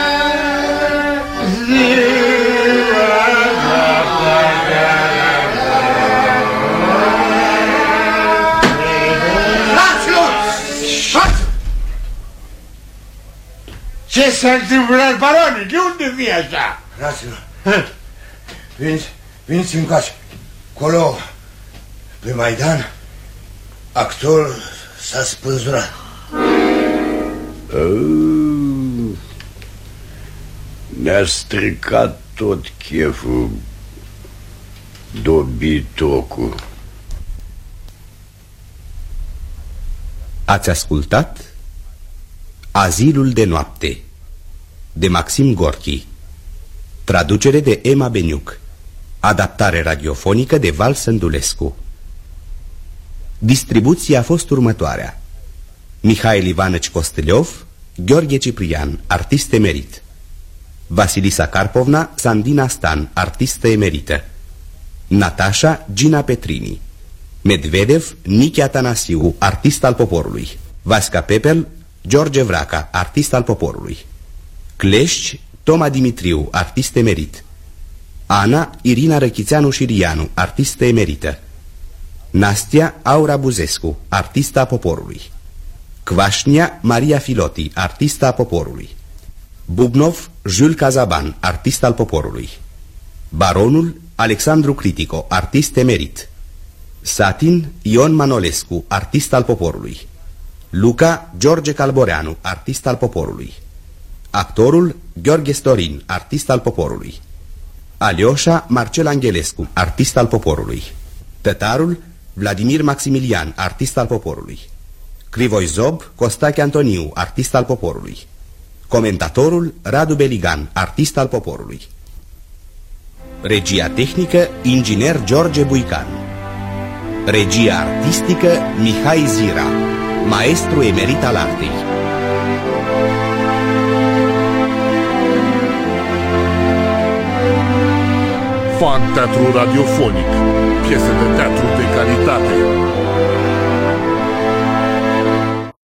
Ce s-a întâmplat, barone? De unde vii așa? Fraților, veniți în casă. Colo, pe Maidan, actorul s-a spânzurat. Ne-a stricat tot cheful dobitocul. Ați ascultat Azilul de noapte de Maxim Gorki, traducere de Emma Beniuc, adaptare radiofonică de Val Sândulescu. Distribuția a fost următoarea: Mihail Ivanăci Costâliov, Gheorghe Ciprian, artist emerit; Vasilisa Karpovna, Sandina Stan, artistă emerită; Natasha, Gina Petrini; Medvedev, Nichi Atanasiu, artist al poporului; Vasca Pepel, George Vraca, artist al poporului; Clești, Toma Dimitriu, artist emerit; Ana, Irina Răchițeanu Șirianu, artistă emerită; Nastia, Aura Buzescu, artistă a poporului; Kvașnia, Maria Filoti, artistă a poporului; Bubnov, Jules Cazaban, artist al poporului; Baronul, Alexandru Critico, artist emerit; Satin, Ion Manolescu, artist al poporului; Luca, George Calboreanu, artist al poporului; actorul, Gheorghe Storin, artist al poporului; Alioșa, Marcel Angelescu, artist al poporului; tătarul, Vladimir Maximilian, artist al poporului; Crivoi Zob, Costache Antoniu, artist al poporului; comentatorul, Radu Beligan, artist al poporului. Regia tehnică, inginer George Buican. Regia artistică, Mihai Zira, maestru emerit al artei. Fan Teatru Radiofonic, piese de teatru de calitate.